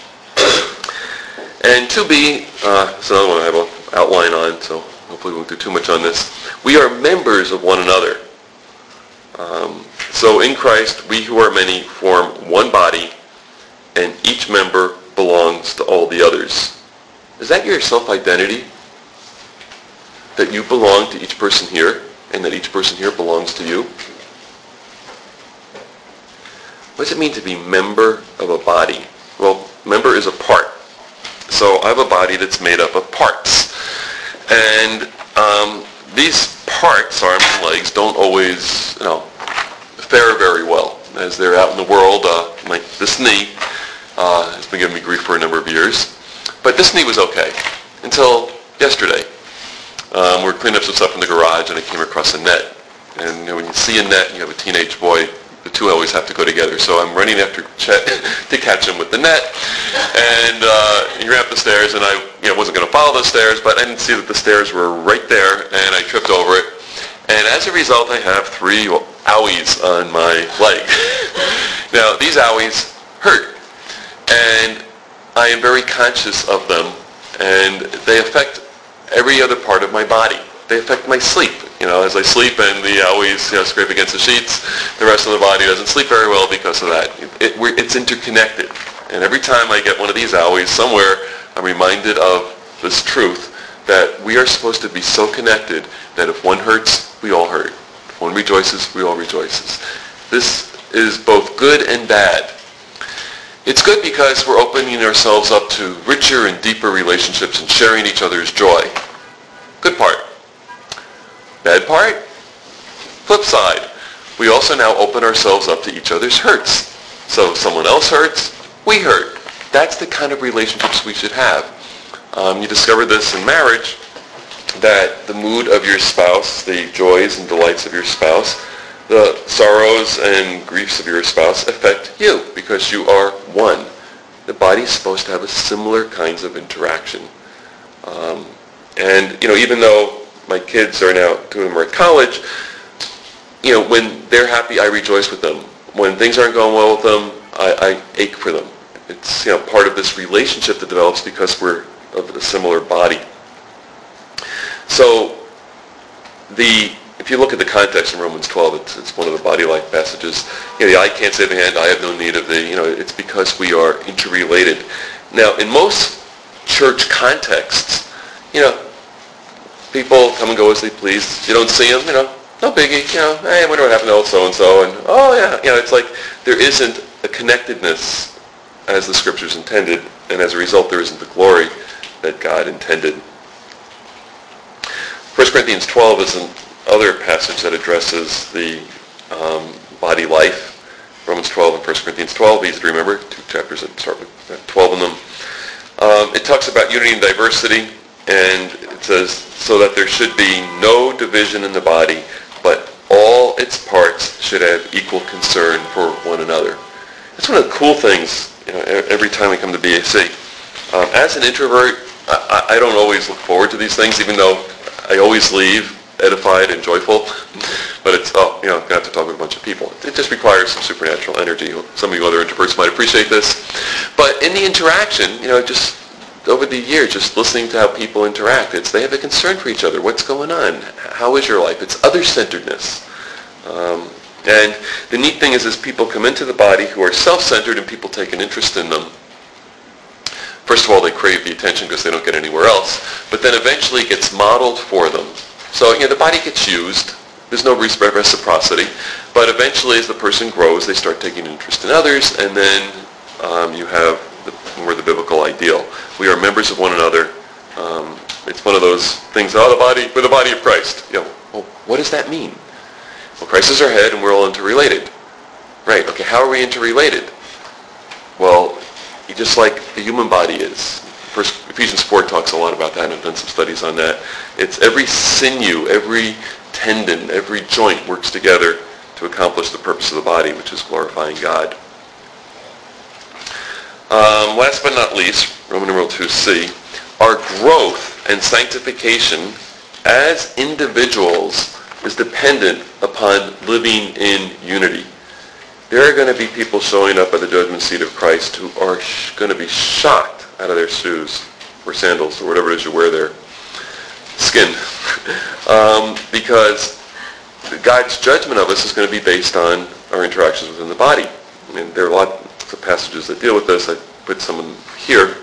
And 2B, it's another one I have an outline on, so hopefully we won't do too much on this. We are members of one another. So in Christ, we who are many form one body, and each member belongs to all the others. Is that your self-identity? That you belong to each person here, and that each person here belongs to you? What does it mean to be member of a body? Well, member is a part. So I have a body that's made up of parts. And these parts, arms and legs, don't always, fare very well. As they're out in the world, like this knee has been giving me grief for a number of years. But this knee was okay until yesterday. We were cleaning up some stuff in the garage, and I came across a net. And when you see a net and you have a teenage boy, the two always have to go together. So I'm running after Chet to catch him with the net. And he ran up the stairs, and I wasn't going to follow the stairs, but I didn't see that the stairs were right there, and I tripped over it. And as a result, I have 3 owies on my leg. Now, these owies hurt, and I am very conscious of them, and they affect every other part of my body. They affect my sleep. As I sleep and the owies scrape against the sheets, the rest of the body doesn't sleep very well because of that. It's interconnected. And every time I get one of these owies somewhere, I'm reminded of this truth that we are supposed to be so connected that if one hurts, we all hurt. If one rejoices, we all rejoices. This is both good and bad. It's good because we're opening ourselves up to richer and deeper relationships and sharing each other's joy. Good part. Bad part? Flip side. We also now open ourselves up to each other's hurts. So if someone else hurts, we hurt. That's the kind of relationships we should have. You discover this in marriage, that the mood of your spouse, the joys and delights of your spouse, the sorrows and griefs of your spouse affect you because you are one. The body's supposed to have a similar kinds of interaction. And even though my kids are now, 2 of them are at college, when they're happy, I rejoice with them. When things aren't going well with them, I ache for them. It's part of this relationship that develops because we're of a similar body. So if you look at the context in Romans 12, it's one of the body life passages. The eye can't save the hand, I have no need of the, it's because we are interrelated. Now, in most church contexts, people come and go as they please. You don't see them, no biggie. Hey, I wonder what happened to old so-and-so. And, oh, yeah. It's like there isn't a connectedness as the Scriptures intended, and as a result, there isn't the glory that God intended. 1 Corinthians 12 is another passage that addresses the body life. Romans 12 and 1 Corinthians 12, easy to remember. 2 chapters that start with 12 in them. It talks about unity and diversity, and it says, so that there should be no division in the body, but all its parts should have equal concern for one another. That's one of the cool things, every time we come to BAC. As an introvert, I don't always look forward to these things, even though I always leave edified and joyful. But it's, I'm going to have to talk with a bunch of people. It just requires some supernatural energy. Some of you other introverts might appreciate this. But in the interaction, just over the years, just listening to how people interact, they have a concern for each other. What's going on? How is your life? It's other-centeredness. And the neat thing is people come into the body who are self-centered and people take an interest in them. First of all, they crave the attention because they don't get anywhere else. But then eventually it gets modeled for them. So, the body gets used. There's no reciprocity. But eventually as the person grows, they start taking interest in others. And then you have the and we're the biblical ideal. We are members of one another. It's one of those things, we're the body of Christ. Well, what does that mean? Well, Christ is our head and we're all interrelated. Right, okay, how are we interrelated? Well, just like the human body is. First, Ephesians 4 talks a lot about that, and I've done some studies on that. It's every sinew, every tendon, every joint works together to accomplish the purpose of the body, which is glorifying God. Last but not least, Roman numeral 2c, our growth and sanctification as individuals is dependent upon living in unity. There are going to be people showing up at the judgment seat of Christ who are going to be shocked out of their shoes or sandals or whatever it is you wear there, skin, because God's judgment of us is going to be based on our interactions within the body. I mean, there are lots of passages that deal with this. I put some of them here.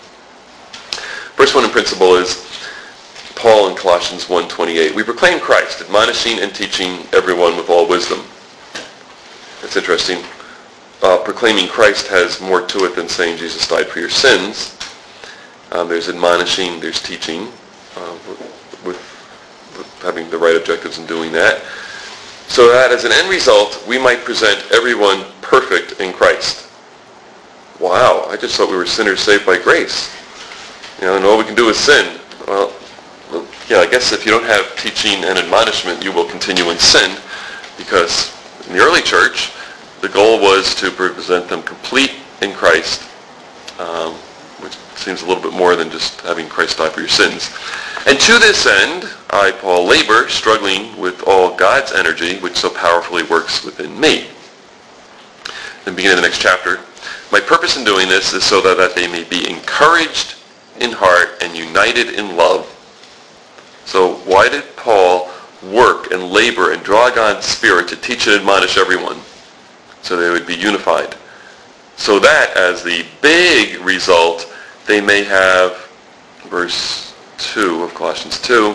First one in principle is Paul in Colossians 1:28. We proclaim Christ, admonishing and teaching everyone with all wisdom. That's interesting. Proclaiming Christ has more to it than saying Jesus died for your sins. There's admonishing, there's teaching, with having the right objectives in doing that. So that as an end result, we might present everyone perfect in Christ. Wow, I just thought we were sinners saved by grace. And all we can do is sin. Well, yeah, I guess if you don't have teaching and admonishment, you will continue in sin, because in the early church, the goal was to present them complete in Christ, which seems a little bit more than just having Christ die for your sins. And to this end, I, Paul, labor, struggling with all God's energy, which so powerfully works within me. Then beginning of the next chapter, my purpose in doing this is so that they may be encouraged in heart and united in love. So why did Paul work and labor and draw God's Spirit to teach and admonish everyone? So they would be unified. So that, as the big result, they may have, verse 2 of Colossians 2,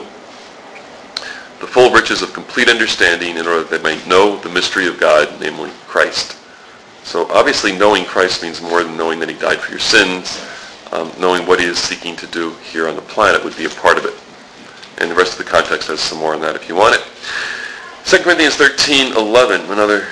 the full riches of complete understanding in order that they may know the mystery of God, namely Christ. So obviously knowing Christ means more than knowing that he died for your sins. Knowing what he is seeking to do here on the planet would be a part of it. And the rest of the context has some more on that if you want it. 2 Corinthians 13:11, another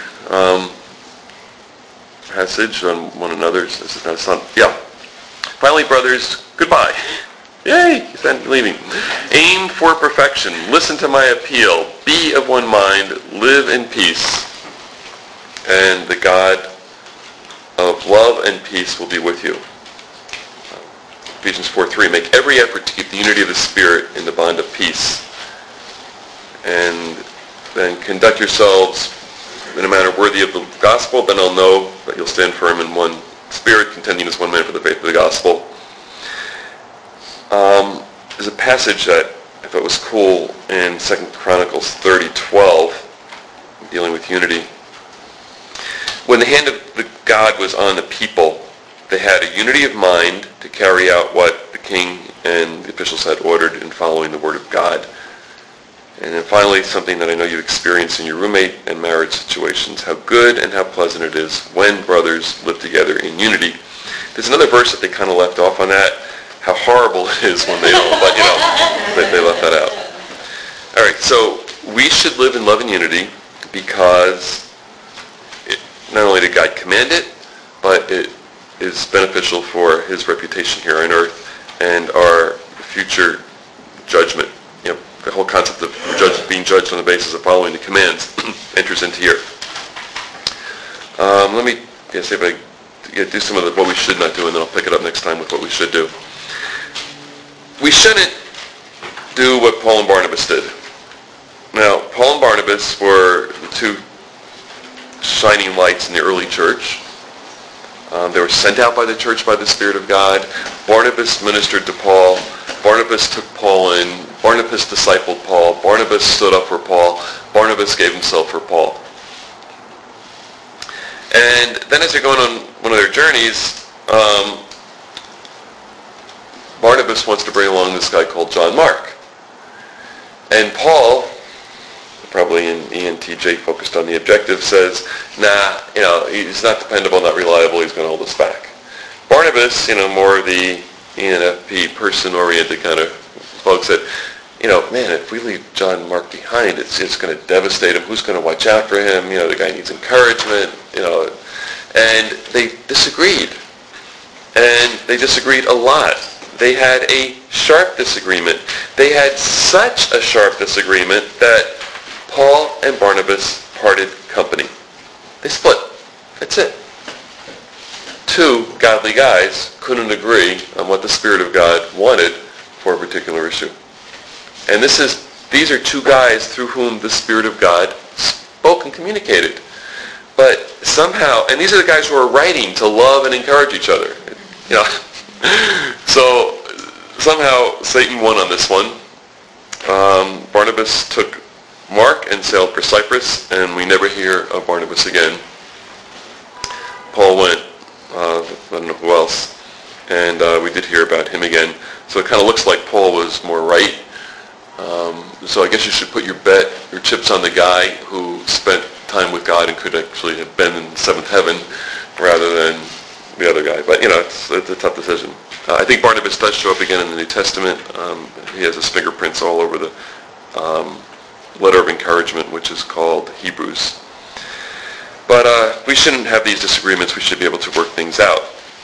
passage on one another. Finally, brothers, goodbye. Yay, he's leaving. Aim for perfection. Listen to my appeal. Be of one mind. Live in peace. And the God of love and peace will be with you. Ephesians 4:3, make every effort to keep the unity of the Spirit in the bond of peace. And then conduct yourselves in a manner worthy of the gospel. Then I'll know that you'll stand firm in one spirit, contending as one man for the faith of the gospel. There's a passage that I thought was cool in 2 Chronicles 30:12, dealing with unity. When the hand of God was on the people, they had a unity of mind to carry out what the king and the officials had ordered in following the word of God. And then finally, something that I know you've experienced in your roommate and marriage situations, how good and how pleasant it is when brothers live together in unity. There's another verse that they kind of left off on that, how horrible it is when they don't, but they left that out. All right, so we should live in love and unity because not only did God command it, but it is beneficial for his reputation here on earth and our future judgment. The whole concept of being judged on the basis of following the commands enters into here. Let me see if I do some of what we should not do, and then I'll pick it up next time with what we should do. We shouldn't do what Paul and Barnabas did. Now, Paul and Barnabas were the two shining lights in the early church. They were sent out by the church by the Spirit of God. Barnabas ministered to Paul. Barnabas took Paul in. Barnabas discipled Paul. Barnabas stood up for Paul. Barnabas gave himself for Paul. And then as they're going on one of their journeys, Barnabas wants to bring along this guy called John Mark. And Paul, probably in ENTJ focused on the objective, says, nah, he's not dependable, not reliable, he's going to hold us back. Barnabas, more of the ENFP person-oriented kind of folks that, man, if we leave John Mark behind, it's going to devastate him. Who's going to watch out for him? The guy needs encouragement, And they disagreed. And they disagreed a lot. They had a sharp disagreement. They had such a sharp disagreement that Paul and Barnabas parted company. They split. That's it. Two godly guys couldn't agree on what the Spirit of God wanted for a particular issue. And these are two guys through whom the Spirit of God spoke and communicated. But somehow, and these are the guys who are writing to love and encourage each other. So somehow Satan won on this one. Barnabas took Mark and sailed for Cyprus, and we never hear of Barnabas again. Paul went, I don't know who else, and we did hear about him again. So it kind of looks like Paul was more right. So I guess you should put your chips on the guy who spent time with God and could actually have been in the seventh heaven rather than the other guy. But, it's a tough decision. I think Barnabas does show up again in the New Testament. He has his fingerprints all over the letter of encouragement, which is called Hebrews. But we shouldn't have these disagreements. We should be able to work things out.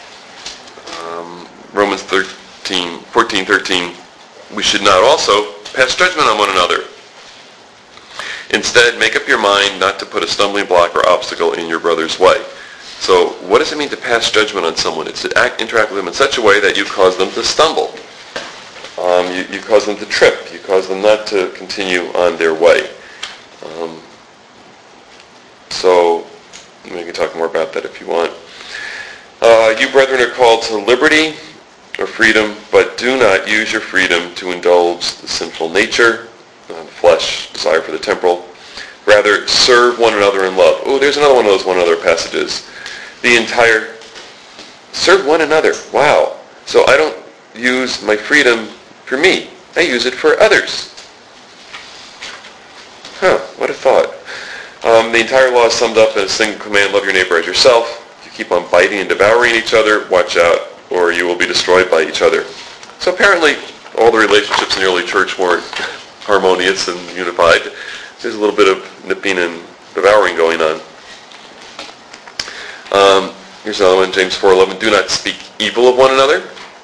Romans 14:13, we should not also pass judgment on one another. Instead, make up your mind not to put a stumbling block or obstacle in your brother's way. So what does it mean to pass judgment on someone? It's to interact with them in such a way that you cause them to stumble. You cause them to trip. You cause them not to continue on their way. So we can talk more about that if you want. You brethren are called to liberty or freedom, but do not use your freedom to indulge the sinful nature, the flesh, desire for the temporal. Rather, serve one another in love. Oh, there's another one of those one another passages. Serve one another. Wow. So I don't use my freedom for me. I use it for others. What a thought. The entire law is summed up in a single command: love your neighbor as yourself. If you keep on biting and devouring each other, watch out, or you will be destroyed by each other. So apparently all the relationships in the early church weren't harmonious and unified. There's a little bit of nipping and devouring going on. Here's another one, James 4:11. Do not speak evil of one another.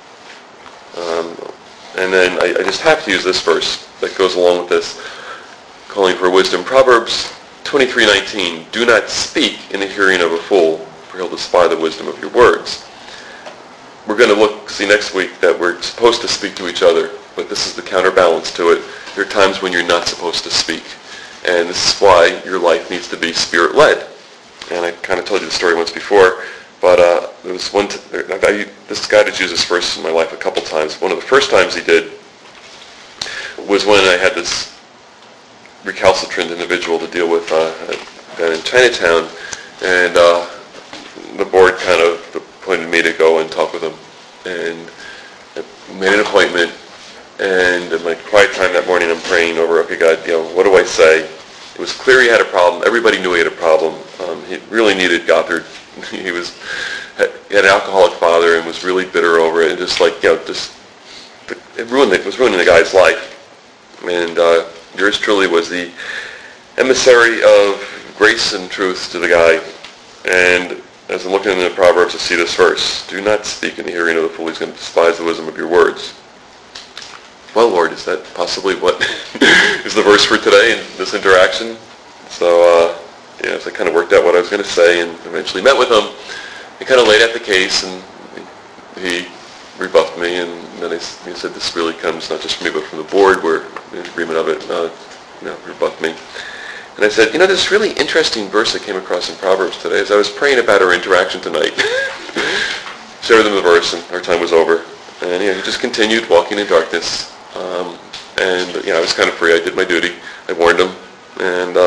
And then I just have to use this verse that goes along with this, calling for wisdom. Proverbs 23:19. Do not speak in the hearing of a fool, for he'll despise the wisdom of your words. We're going to see next week that we're supposed to speak to each other, but this is the counterbalance to it. There are times when you're not supposed to speak. And this is why your life needs to be Spirit-led. And I kind of told you the story once before, but there was this guy has used this verse in my life a couple times. One of the first times he did was when I had this recalcitrant individual to deal with down in Chinatown, and the board kind of appointed me to go and talk with him. And I made an appointment, and in my quiet time that morning I'm praying over, okay, God, what do I say? It was clear he had a problem. Everybody knew he had a problem. He really needed Gothard. He had an alcoholic father and was really bitter over it. And it was ruining the guy's life. And yours truly was the emissary of grace and truth to the guy. And as I'm looking in the Proverbs, I see this verse: do not speak in the hearing of the fool. He's going to despise the wisdom of your words. Well, Lord, is that possibly what is the verse for today in this interaction? So, so I kind of worked out what I was going to say and eventually met with him. I kind of laid out the case, and he rebuffed me, and then he said, this really comes not just from me, but from the board. We're in agreement of it. Rebuffed me. And I said, this really interesting verse I came across in Proverbs today as I was praying about our interaction tonight. Shared them the verse, and our time was over. And he just continued walking in darkness. I was kind of free. I did my duty. I warned him, and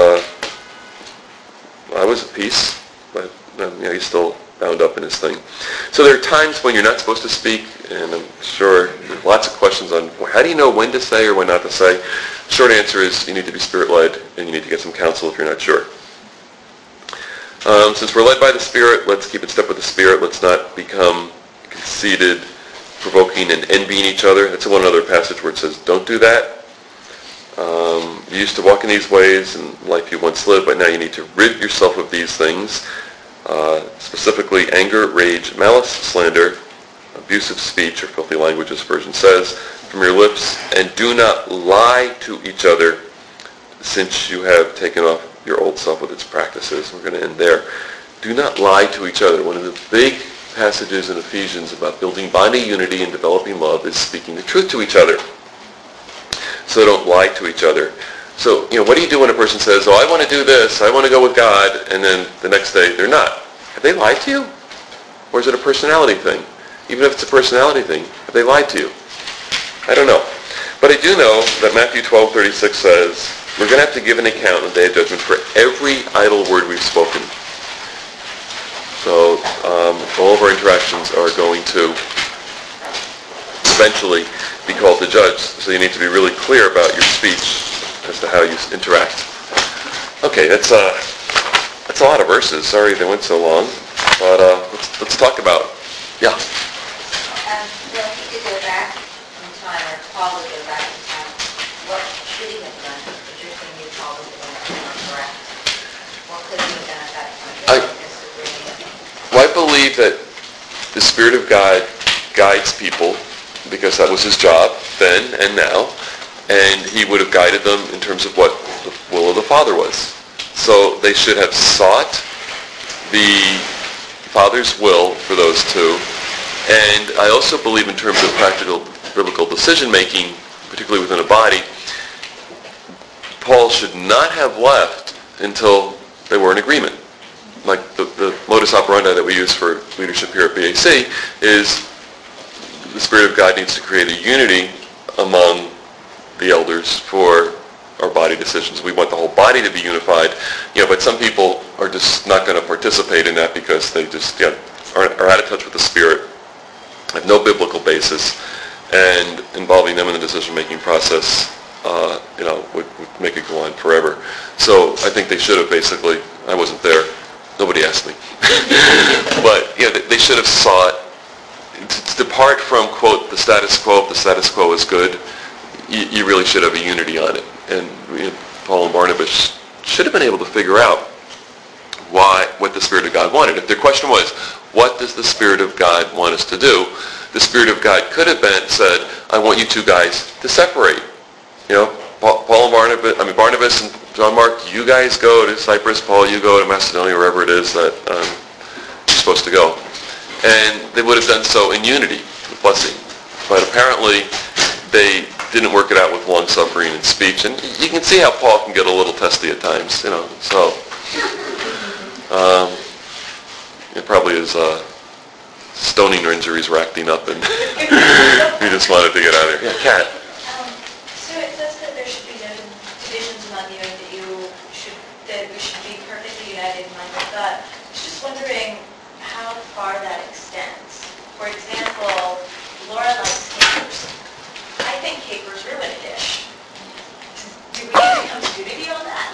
I was at peace. But he's still bound up in his thing. So there are times when you're not supposed to speak, and I'm sure there's lots of questions on how do you know when to say or when not to say. Short answer is you need to be Spirit-led, and you need to get some counsel if you're not sure. Since we're led by the Spirit, let's keep in step with the Spirit. Let's not become conceited, provoking and envying each other. That's one other passage where it says, don't do that. You used to walk in these ways in life you once lived, but now you need to rid yourself of these things. Specifically, anger, rage, malice, slander, abusive speech, or filthy language, as version says, from your lips. And do not lie to each other, since you have taken off your old self with its practices. We're going to end there. Do not lie to each other. One of the big passages in Ephesians about building bonding unity and developing love is speaking the truth to each other. So don't lie to each other. So, what do you do when a person says, oh, I want to do this, I want to go with God, and then the next day they're not? Have they lied to you? Or is it a personality thing? Even if it's a personality thing, have they lied to you? I don't know. But I do know that Matthew 12:36 says, we're going to have to give an account on the day of judgment for every idle word we've spoken. So all of our interactions are going to eventually be called to judge. So you need to be really clear about your speech as to how you interact. Okay, that's a lot of verses. Sorry they went so long. But let's talk about it. Yeah. Well, if you could go back in time, or Paul would go back in time, what should he have done? If you're saying you Paul was correct, what could he have done at that point? Well, I believe that the Spirit of God guides people, because that was his job then and now, and he would have guided them in terms of what the will of the Father was. So they should have sought the Father's will for those two. And I also believe in terms of practical biblical decision-making, particularly within a body, Paul should not have left until they were in agreement. Like the modus operandi that we use for leadership here at BAC is the Spirit of God needs to create a unity among the elders for our body decisions. We want the whole body to be unified, but some people are just not going to participate in that because they just are out of touch with the Spirit, have no biblical basis, and involving them in the decision-making process would make it go on forever. So I think they should have basically, I wasn't there, nobody asked me, but they should have sought to depart from, quote, the status quo. If the status quo is good, you really should have a unity on it. And Paul and Barnabas should have been able to figure out what the Spirit of God wanted. If their question was, what does the Spirit of God want us to do? The Spirit of God could have said, I want you two guys to separate. Paul and Barnabas and John Mark, you guys go to Cyprus. Paul, you go to Macedonia, wherever it is that you're supposed to go. And they would have done so in unity, with blessing. But apparently, they didn't work it out with long-suffering and speech. And you can see how Paul can get a little testy at times, So, it probably is stoning injuries were acting up, and he just wanted to get out of there. Yeah, Kat. So it says that there should be no divisions among you, and that we should be perfectly united in mind with God. I was just wondering how far that extends. For example, Laura likes capers. I think capers ruin a dish. Do we need to come to unity on that?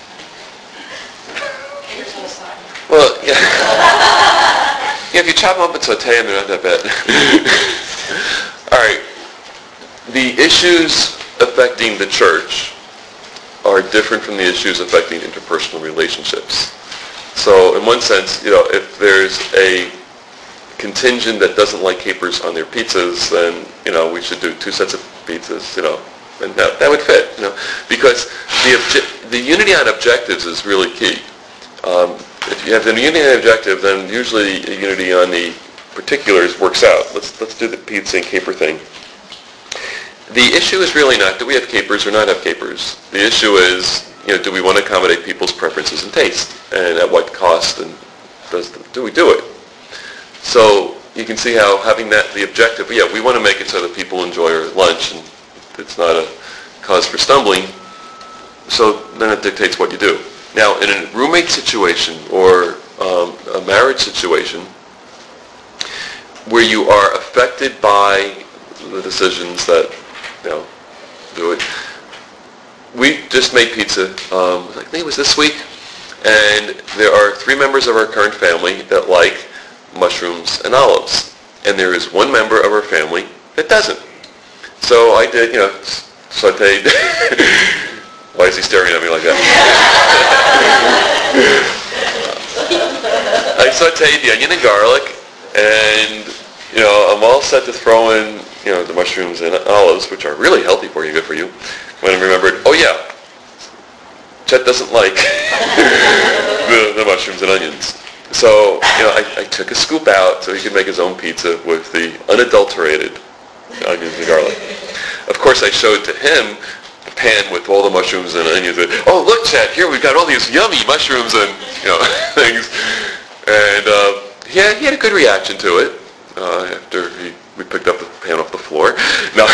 Capers on the side. Well, yeah. If you chop them up and saute them, they're not that bad. All right. The issues affecting the church are different from the issues affecting interpersonal relationships. So in one sense, if there's a contingent that doesn't like capers on their pizzas, then, we should do 2 sets of pizzas, and that would fit, because the unity on objectives is really key. If you have the unity on the objective, then usually a unity on the particulars works out. Let's do the pizza and caper thing. The issue is really not, do we have capers or not have capers? The issue is, do we want to accommodate people's preferences and taste? And at what cost? And do we do it? So you can see how having the objective, we want to make it so that people enjoy our lunch and it's not a cause for stumbling. So then it dictates what you do. Now, in a roommate situation or a marriage situation where you are affected by the decisions that, do it. We just made pizza, I think it was this week, and there are 3 members of our current family that like mushrooms and olives. and there is one member of our family that doesn't. So I did, sauteed. Why is he staring at me like that? I sauteed the onion and garlic, and I'm all set to throw in the mushrooms and olives, which are really healthy for you, good for you. When I remembered, oh yeah, Chet doesn't like the mushrooms and onions. So I took a scoop out so he could make his own pizza with the unadulterated onions and garlic. Of course, I showed to him the pan with all the mushrooms and onions. Oh, look, Chet, here we've got all these yummy mushrooms and things. And he had a good reaction to it after we picked up the pan off the floor. No.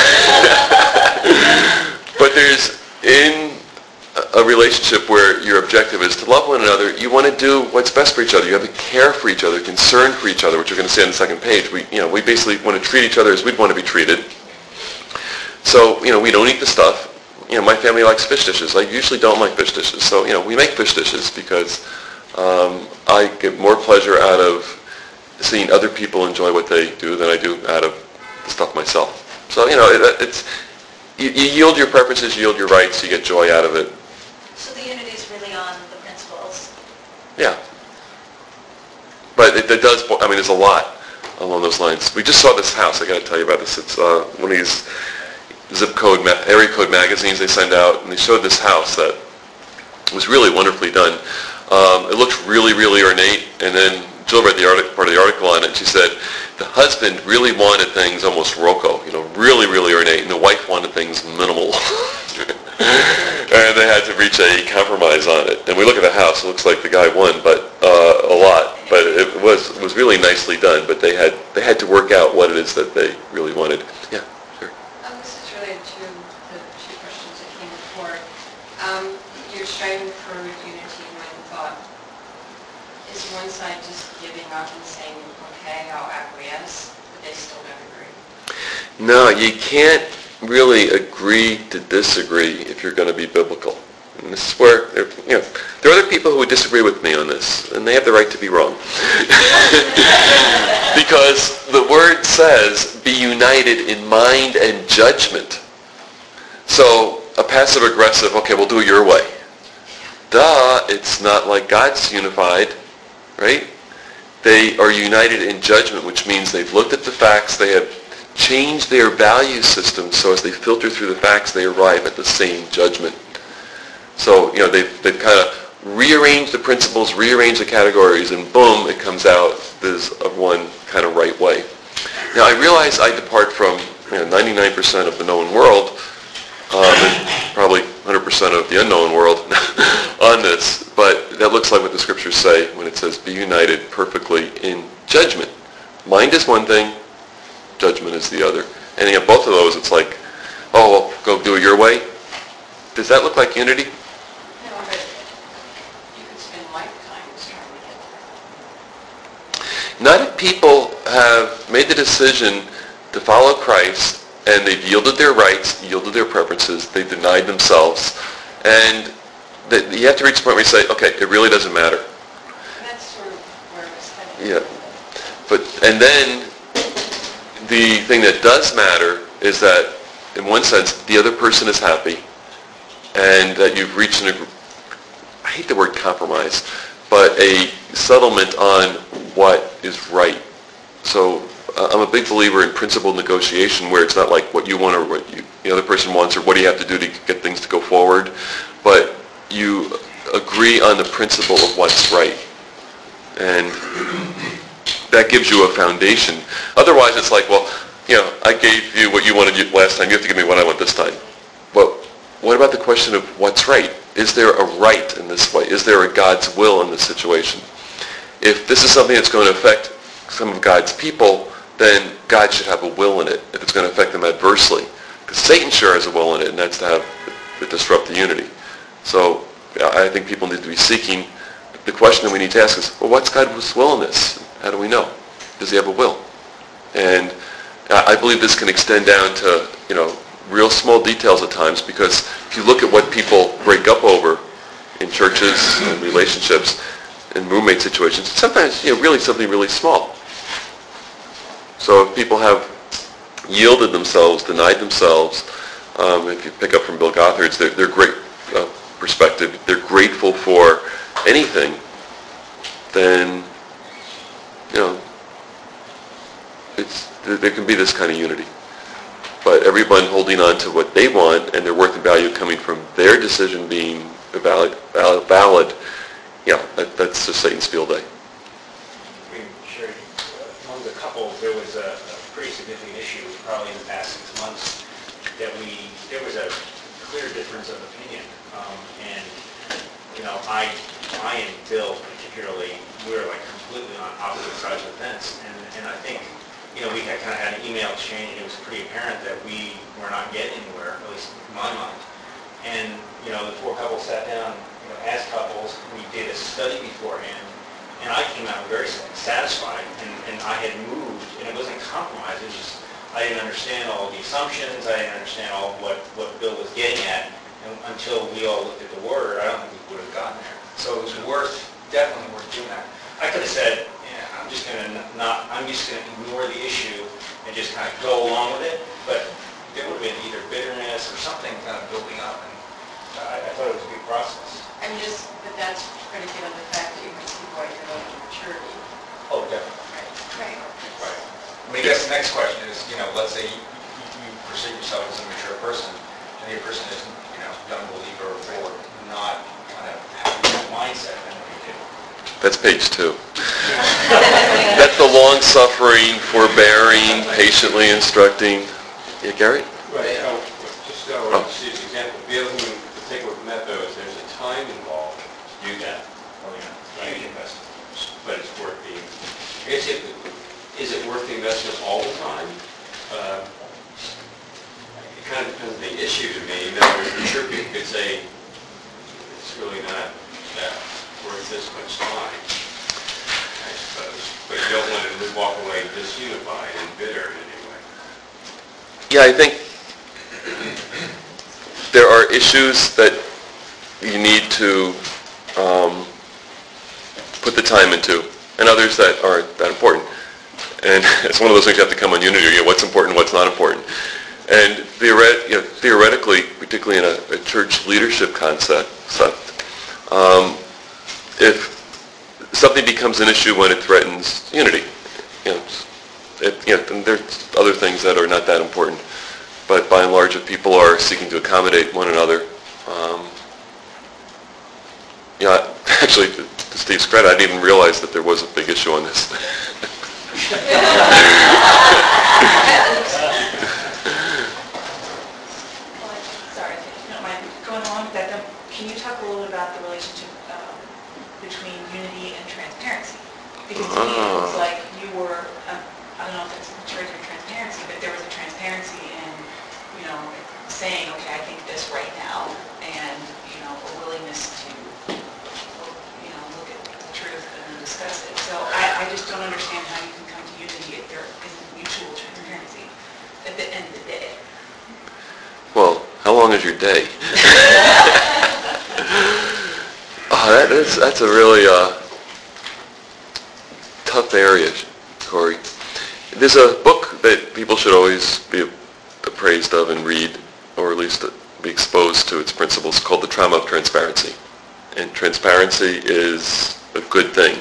But there's, in a relationship where your objective is to love one another, you want to do what's best for each other. You have a care for each other, concern for each other, which you're going to see on the second page. We basically want to treat each other as we'd want to be treated. So, we don't eat the stuff. My family likes fish dishes. I usually don't like fish dishes. So, we make fish dishes because I get more pleasure out of seeing other people enjoy what they do than I do out of the stuff myself. So, it's you yield your preferences, you yield your rights, you get joy out of it. So the unity is really on the principles. Yeah. But it does, there's a lot along those lines. We just saw this house. I got to tell you about this. It's one of these zip code, area code magazines they send out, and they showed this house that was really wonderfully done. It looked really, really ornate, and then Jill read part of the article on it, and she said the husband really wanted things almost Rococo, really, really ornate, and the wife wanted things minimal. And they had to reach a compromise on it. And we look at the house, it looks like the guy won, but a lot. But it was really nicely done, but they had to work out what it is that they really wanted. Yeah, sure. This is related to the two questions that came before. You're striving for unity in mind and thought. Is one side just giving up and saying, okay, I'll acquiesce, but they still don't agree? No, you can't really agree to disagree if you're going to be biblical. And this is where, there are other people who would disagree with me on this, and they have the right to be wrong. Because the word says, be united in mind and judgment. So, a passive-aggressive, okay, we'll do it your way. Duh, it's not like God's unified, right? They are united in judgment, which means they've looked at the facts, they have changed their value system so as they filter through the facts, they arrive at the same judgment. So, they've kind of rearranged the principles, rearranged the categories, and boom, it comes out as one kind of right way. Now, I realize I depart from 99% of the known world, and probably 100% of the unknown world on this, but that looks like what the scriptures say when it says, be united perfectly in judgment. Mind is one thing, judgment is the other. And both of those, it's like, oh, well, go do it your way. Does that look like unity? No, but you could spend lifetimes trying to get there. Not if people have made the decision to follow Christ and they've yielded their rights, yielded their preferences, they've denied themselves, and you have to reach a point where you say, okay, it really doesn't matter. And that's sort of where I was headed. Yeah. And then the thing that does matter is that, in one sense, the other person is happy, and that you've reached I hate the word compromise, but a settlement on what is right. So I'm a big believer in principled negotiation, where it's not like what you want or what the other person wants, or what do you have to do to get things to go forward, but you agree on the principle of what's right. And that gives you a foundation. Otherwise, it's like, well, I gave you what you wanted last time. You have to give me what I want this time. But what about the question of what's right? Is there a right in this way? Is there a God's will in this situation? If this is something that's going to affect some of God's people, then God should have a will in it if it's going to affect them adversely. Because Satan sure has a will in it, and that's to have it disrupt the unity. So I think people need to be seeking. The question that we need to ask is, well, what's God's will in this? How do we know? Does he have a will? And I believe this can extend down to, real small details at times, because if you look at what people break up over in churches and relationships and roommate situations, sometimes, really something really small. So So if people have yielded themselves, denied themselves, if you pick up from Bill Gothard's, they're great perspective, they're grateful for anything, then, there can be this kind of unity. But everyone holding on to what they want and their worth and value coming from their decision being valid, that's just Satan's field day. Sure. Among the couple, there was a pretty significant issue, probably in the past 6 months, that there was a clear difference of opinion. I and Bill particularly, we were like completely on opposite sides of the fence. And I think, we had kind of had an email exchange, and it was pretty apparent that we were not getting anywhere, at least in my mind. And, the four couples sat down, as couples, we did a study beforehand, and I came out very satisfied, and I had moved, and it wasn't compromise, it was just, I didn't understand all the assumptions, I didn't understand all what Bill was getting at, and until we all looked at the Word, I don't think we would have gotten there. So it was definitely worth doing that. I could have said, I'm just going to ignore the issue and just kind of go along with it, but there would have been either bitterness or something kind of building up, and I thought it was a good process. But that's predicated on the fact that you have people at your own maturity. Oh, definitely. Right. Right. I mean, I guess the next question is, let's say you perceive yourself as a mature person, and the person is, young believer or not kind of having that mindset, then what do you do? That's page 2. That's the long-suffering, forbearing, patiently instructing. Yeah, Gary? Right. Just to see this example, the other thing to take with Metho is there's a time involved to do that. Oh, yeah. Huge investment. But it's worth the, I guess, is it worth the investment all the time? It kind of depends on the issue to me. Mature people could say it's really not that worth this much time, I suppose. But you don't want to walk away disunified and bitter in any way. Yeah, I think there are issues that you need to put the time into, and others that aren't that important. And it's one of those things you have to come on unity, what's important, what's not important. And theoretically, particularly in a church leadership concept, if something becomes an issue when it threatens unity, then there's other things that are not that important. But by and large, if people are seeking to accommodate one another, actually, to Steve's credit, I didn't even realize that there was a big issue on this. Sorry, if you don't mind going along with that, can you talk a little bit about the relationship between unity and transparency? Because to me, it was like you were, I don't know if it's maturity or transparency, but there was a transparency in, saying, okay, I think this right now, and, a willingness to, look at the truth and then discuss it. So I just don't understand how you can come to unity if there isn't mutual transparency at the end of the day. Well, how long is your day? That's a really tough area, Corey. There's a book that people should always be appraised of and read, or at least be exposed to its principles, called The Trauma of Transparency. And transparency is a good thing.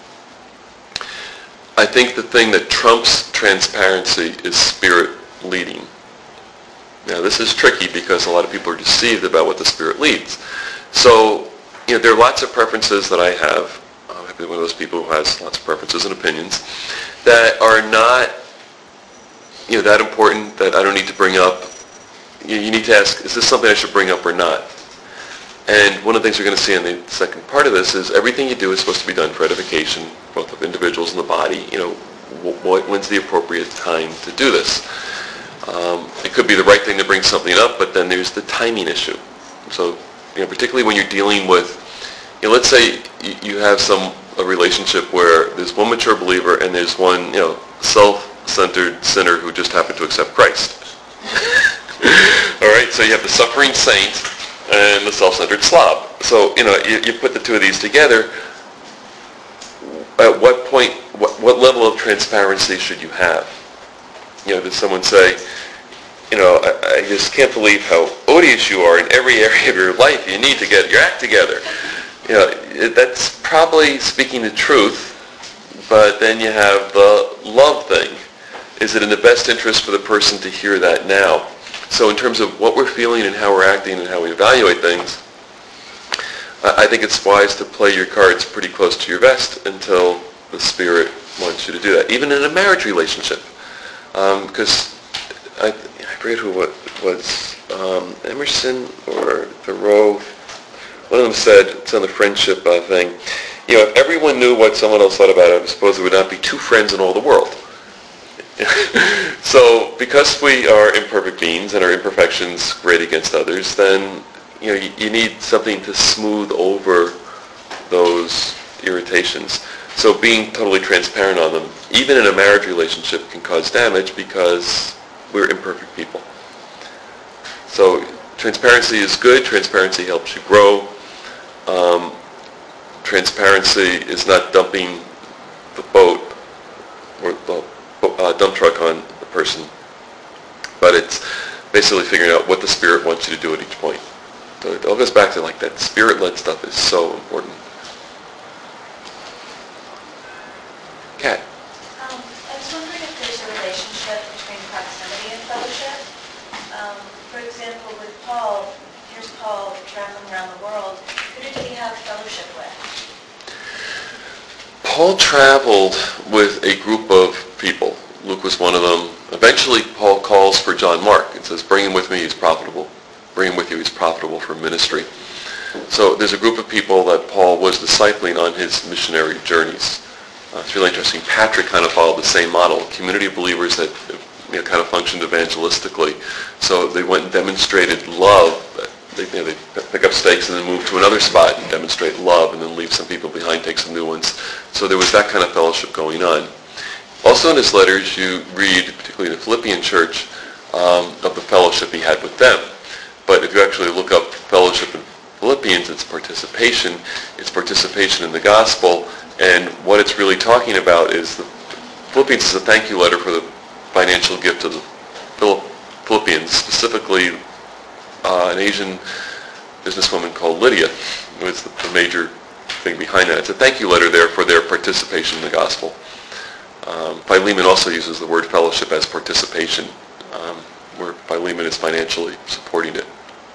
I think the thing that trumps transparency is spirit leading. Now, this is tricky because a lot of people are deceived about what the Spirit leads. So, there are lots of preferences that I have. I'm one of those people who has lots of preferences and opinions that are not, that important that I don't need to bring up. You need to ask, is this something I should bring up or not? And one of the things you're going to see in the second part of this is everything you do is supposed to be done for edification, both of individuals and the body. When's the appropriate time to do this? It could be the right thing to bring something up, but then there's the timing issue. So, particularly when you're dealing with, let's say you have a relationship where there's one mature believer and there's one, self-centered sinner who just happened to accept Christ. All right, so you have the suffering saint and the self-centered slob. So, you put the two of these together. At what point, what level of transparency should you have? Does someone say, I just can't believe how odious you are in every area of your life. You need to get your act together. That's probably speaking the truth, but then you have the love thing. Is it in the best interest for the person to hear that now? So in terms of what we're feeling and how we're acting and how we evaluate things, I think it's wise to play your cards pretty close to your vest until the Spirit wants you to do that, even in a marriage relationship. Because I forget who it was, Emerson or Thoreau, one of them said, it's on the friendship thing, if everyone knew what someone else thought about it, I suppose there would not be two friends in all the world. So because we are imperfect beings and our imperfections grate against others, then you need something to smooth over those irritations. So being totally transparent on them, even in a marriage relationship, can cause damage because we're imperfect people. So transparency is good. Transparency helps you grow. Transparency is not dumping the boat or the dump truck on the person, but it's basically figuring out what the Spirit wants you to do at each point. So it all goes back to that Spirit-led stuff is so important. Kat? I was wondering if there's a relationship between proximity and fellowship. For example, with Paul, here's Paul traveling around the world. Who did he have fellowship with? Paul traveled with a group of people. Luke was one of them. Eventually, Paul calls for John Mark and says, bring him with me, he's profitable. Bring him with you, he's profitable for ministry. So there's a group of people that Paul was discipling on his missionary journeys. It's really interesting. Patrick kind of followed the same model, a community of believers that kind of functioned evangelistically. So they went and demonstrated love. They pick up stakes and then move to another spot and demonstrate love and then leave some people behind, take some new ones. So there was that kind of fellowship going on. Also in his letters you read, particularly in the Philippian church, of the fellowship he had with them. But if you actually look up fellowship in Philippians, it's participation in the gospel, and what it's really talking about is Philippians is a thank you letter for the financial gift of the Philippians, specifically an Asian businesswoman called Lydia, who was the major thing behind that. It's a thank you letter there for their participation in the gospel. Philemon also uses the word fellowship as participation, where Philemon is financially supporting it.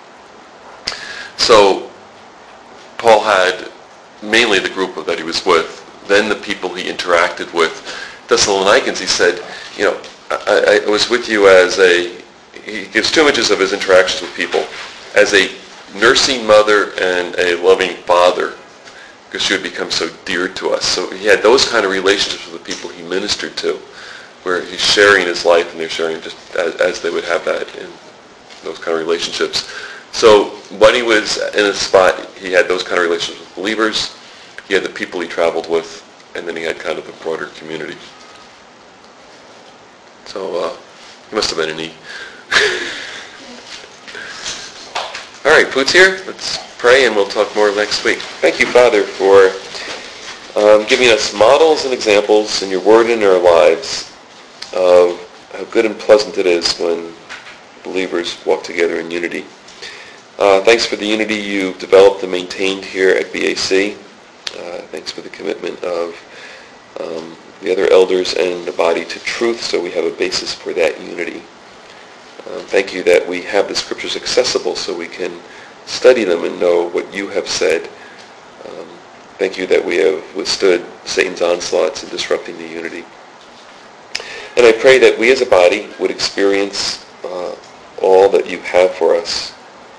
So Paul had mainly the group that he was with, then the people he interacted with. Thessalonians, he said, I was with you he gives two images of his interactions with people, as a nursing mother and a loving father, because she would become so dear to us. So he had those kind of relationships with the people he ministered to, where he's sharing his life and they're sharing just as they would have that in those kind of relationships. So when he was in a spot, he had those kind of relationships with believers, he had the people he traveled with, and then he had kind of a broader community. So he must have been an E. All right, Poot's here. Let's pray and we'll talk more next week. Thank you, Father, for giving us models and examples in your word and in our lives of how good and pleasant it is when believers walk together in unity. Thanks for the unity you've developed and maintained here at BAC. Thanks for the commitment of the other elders and the body to truth, so we have a basis for that unity. Thank you that we have the scriptures accessible so we can study them and know what you have said. Thank you that we have withstood Satan's onslaughts in disrupting the unity. And I pray that we as a body would experience all that you have for us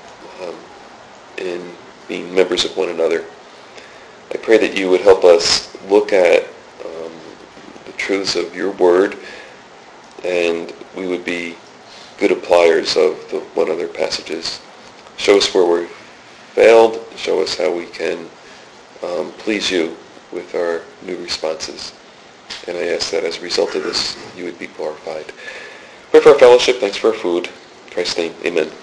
in being members of one another. I pray that you would help us look at the truths of your word, and we would be good appliers of the one other passages. Show us where we've failed. Show us how we can please you with our new responses. And I ask that as a result of this, you would be glorified. Pray for our fellowship. Thanks for our food. In Christ's name, amen.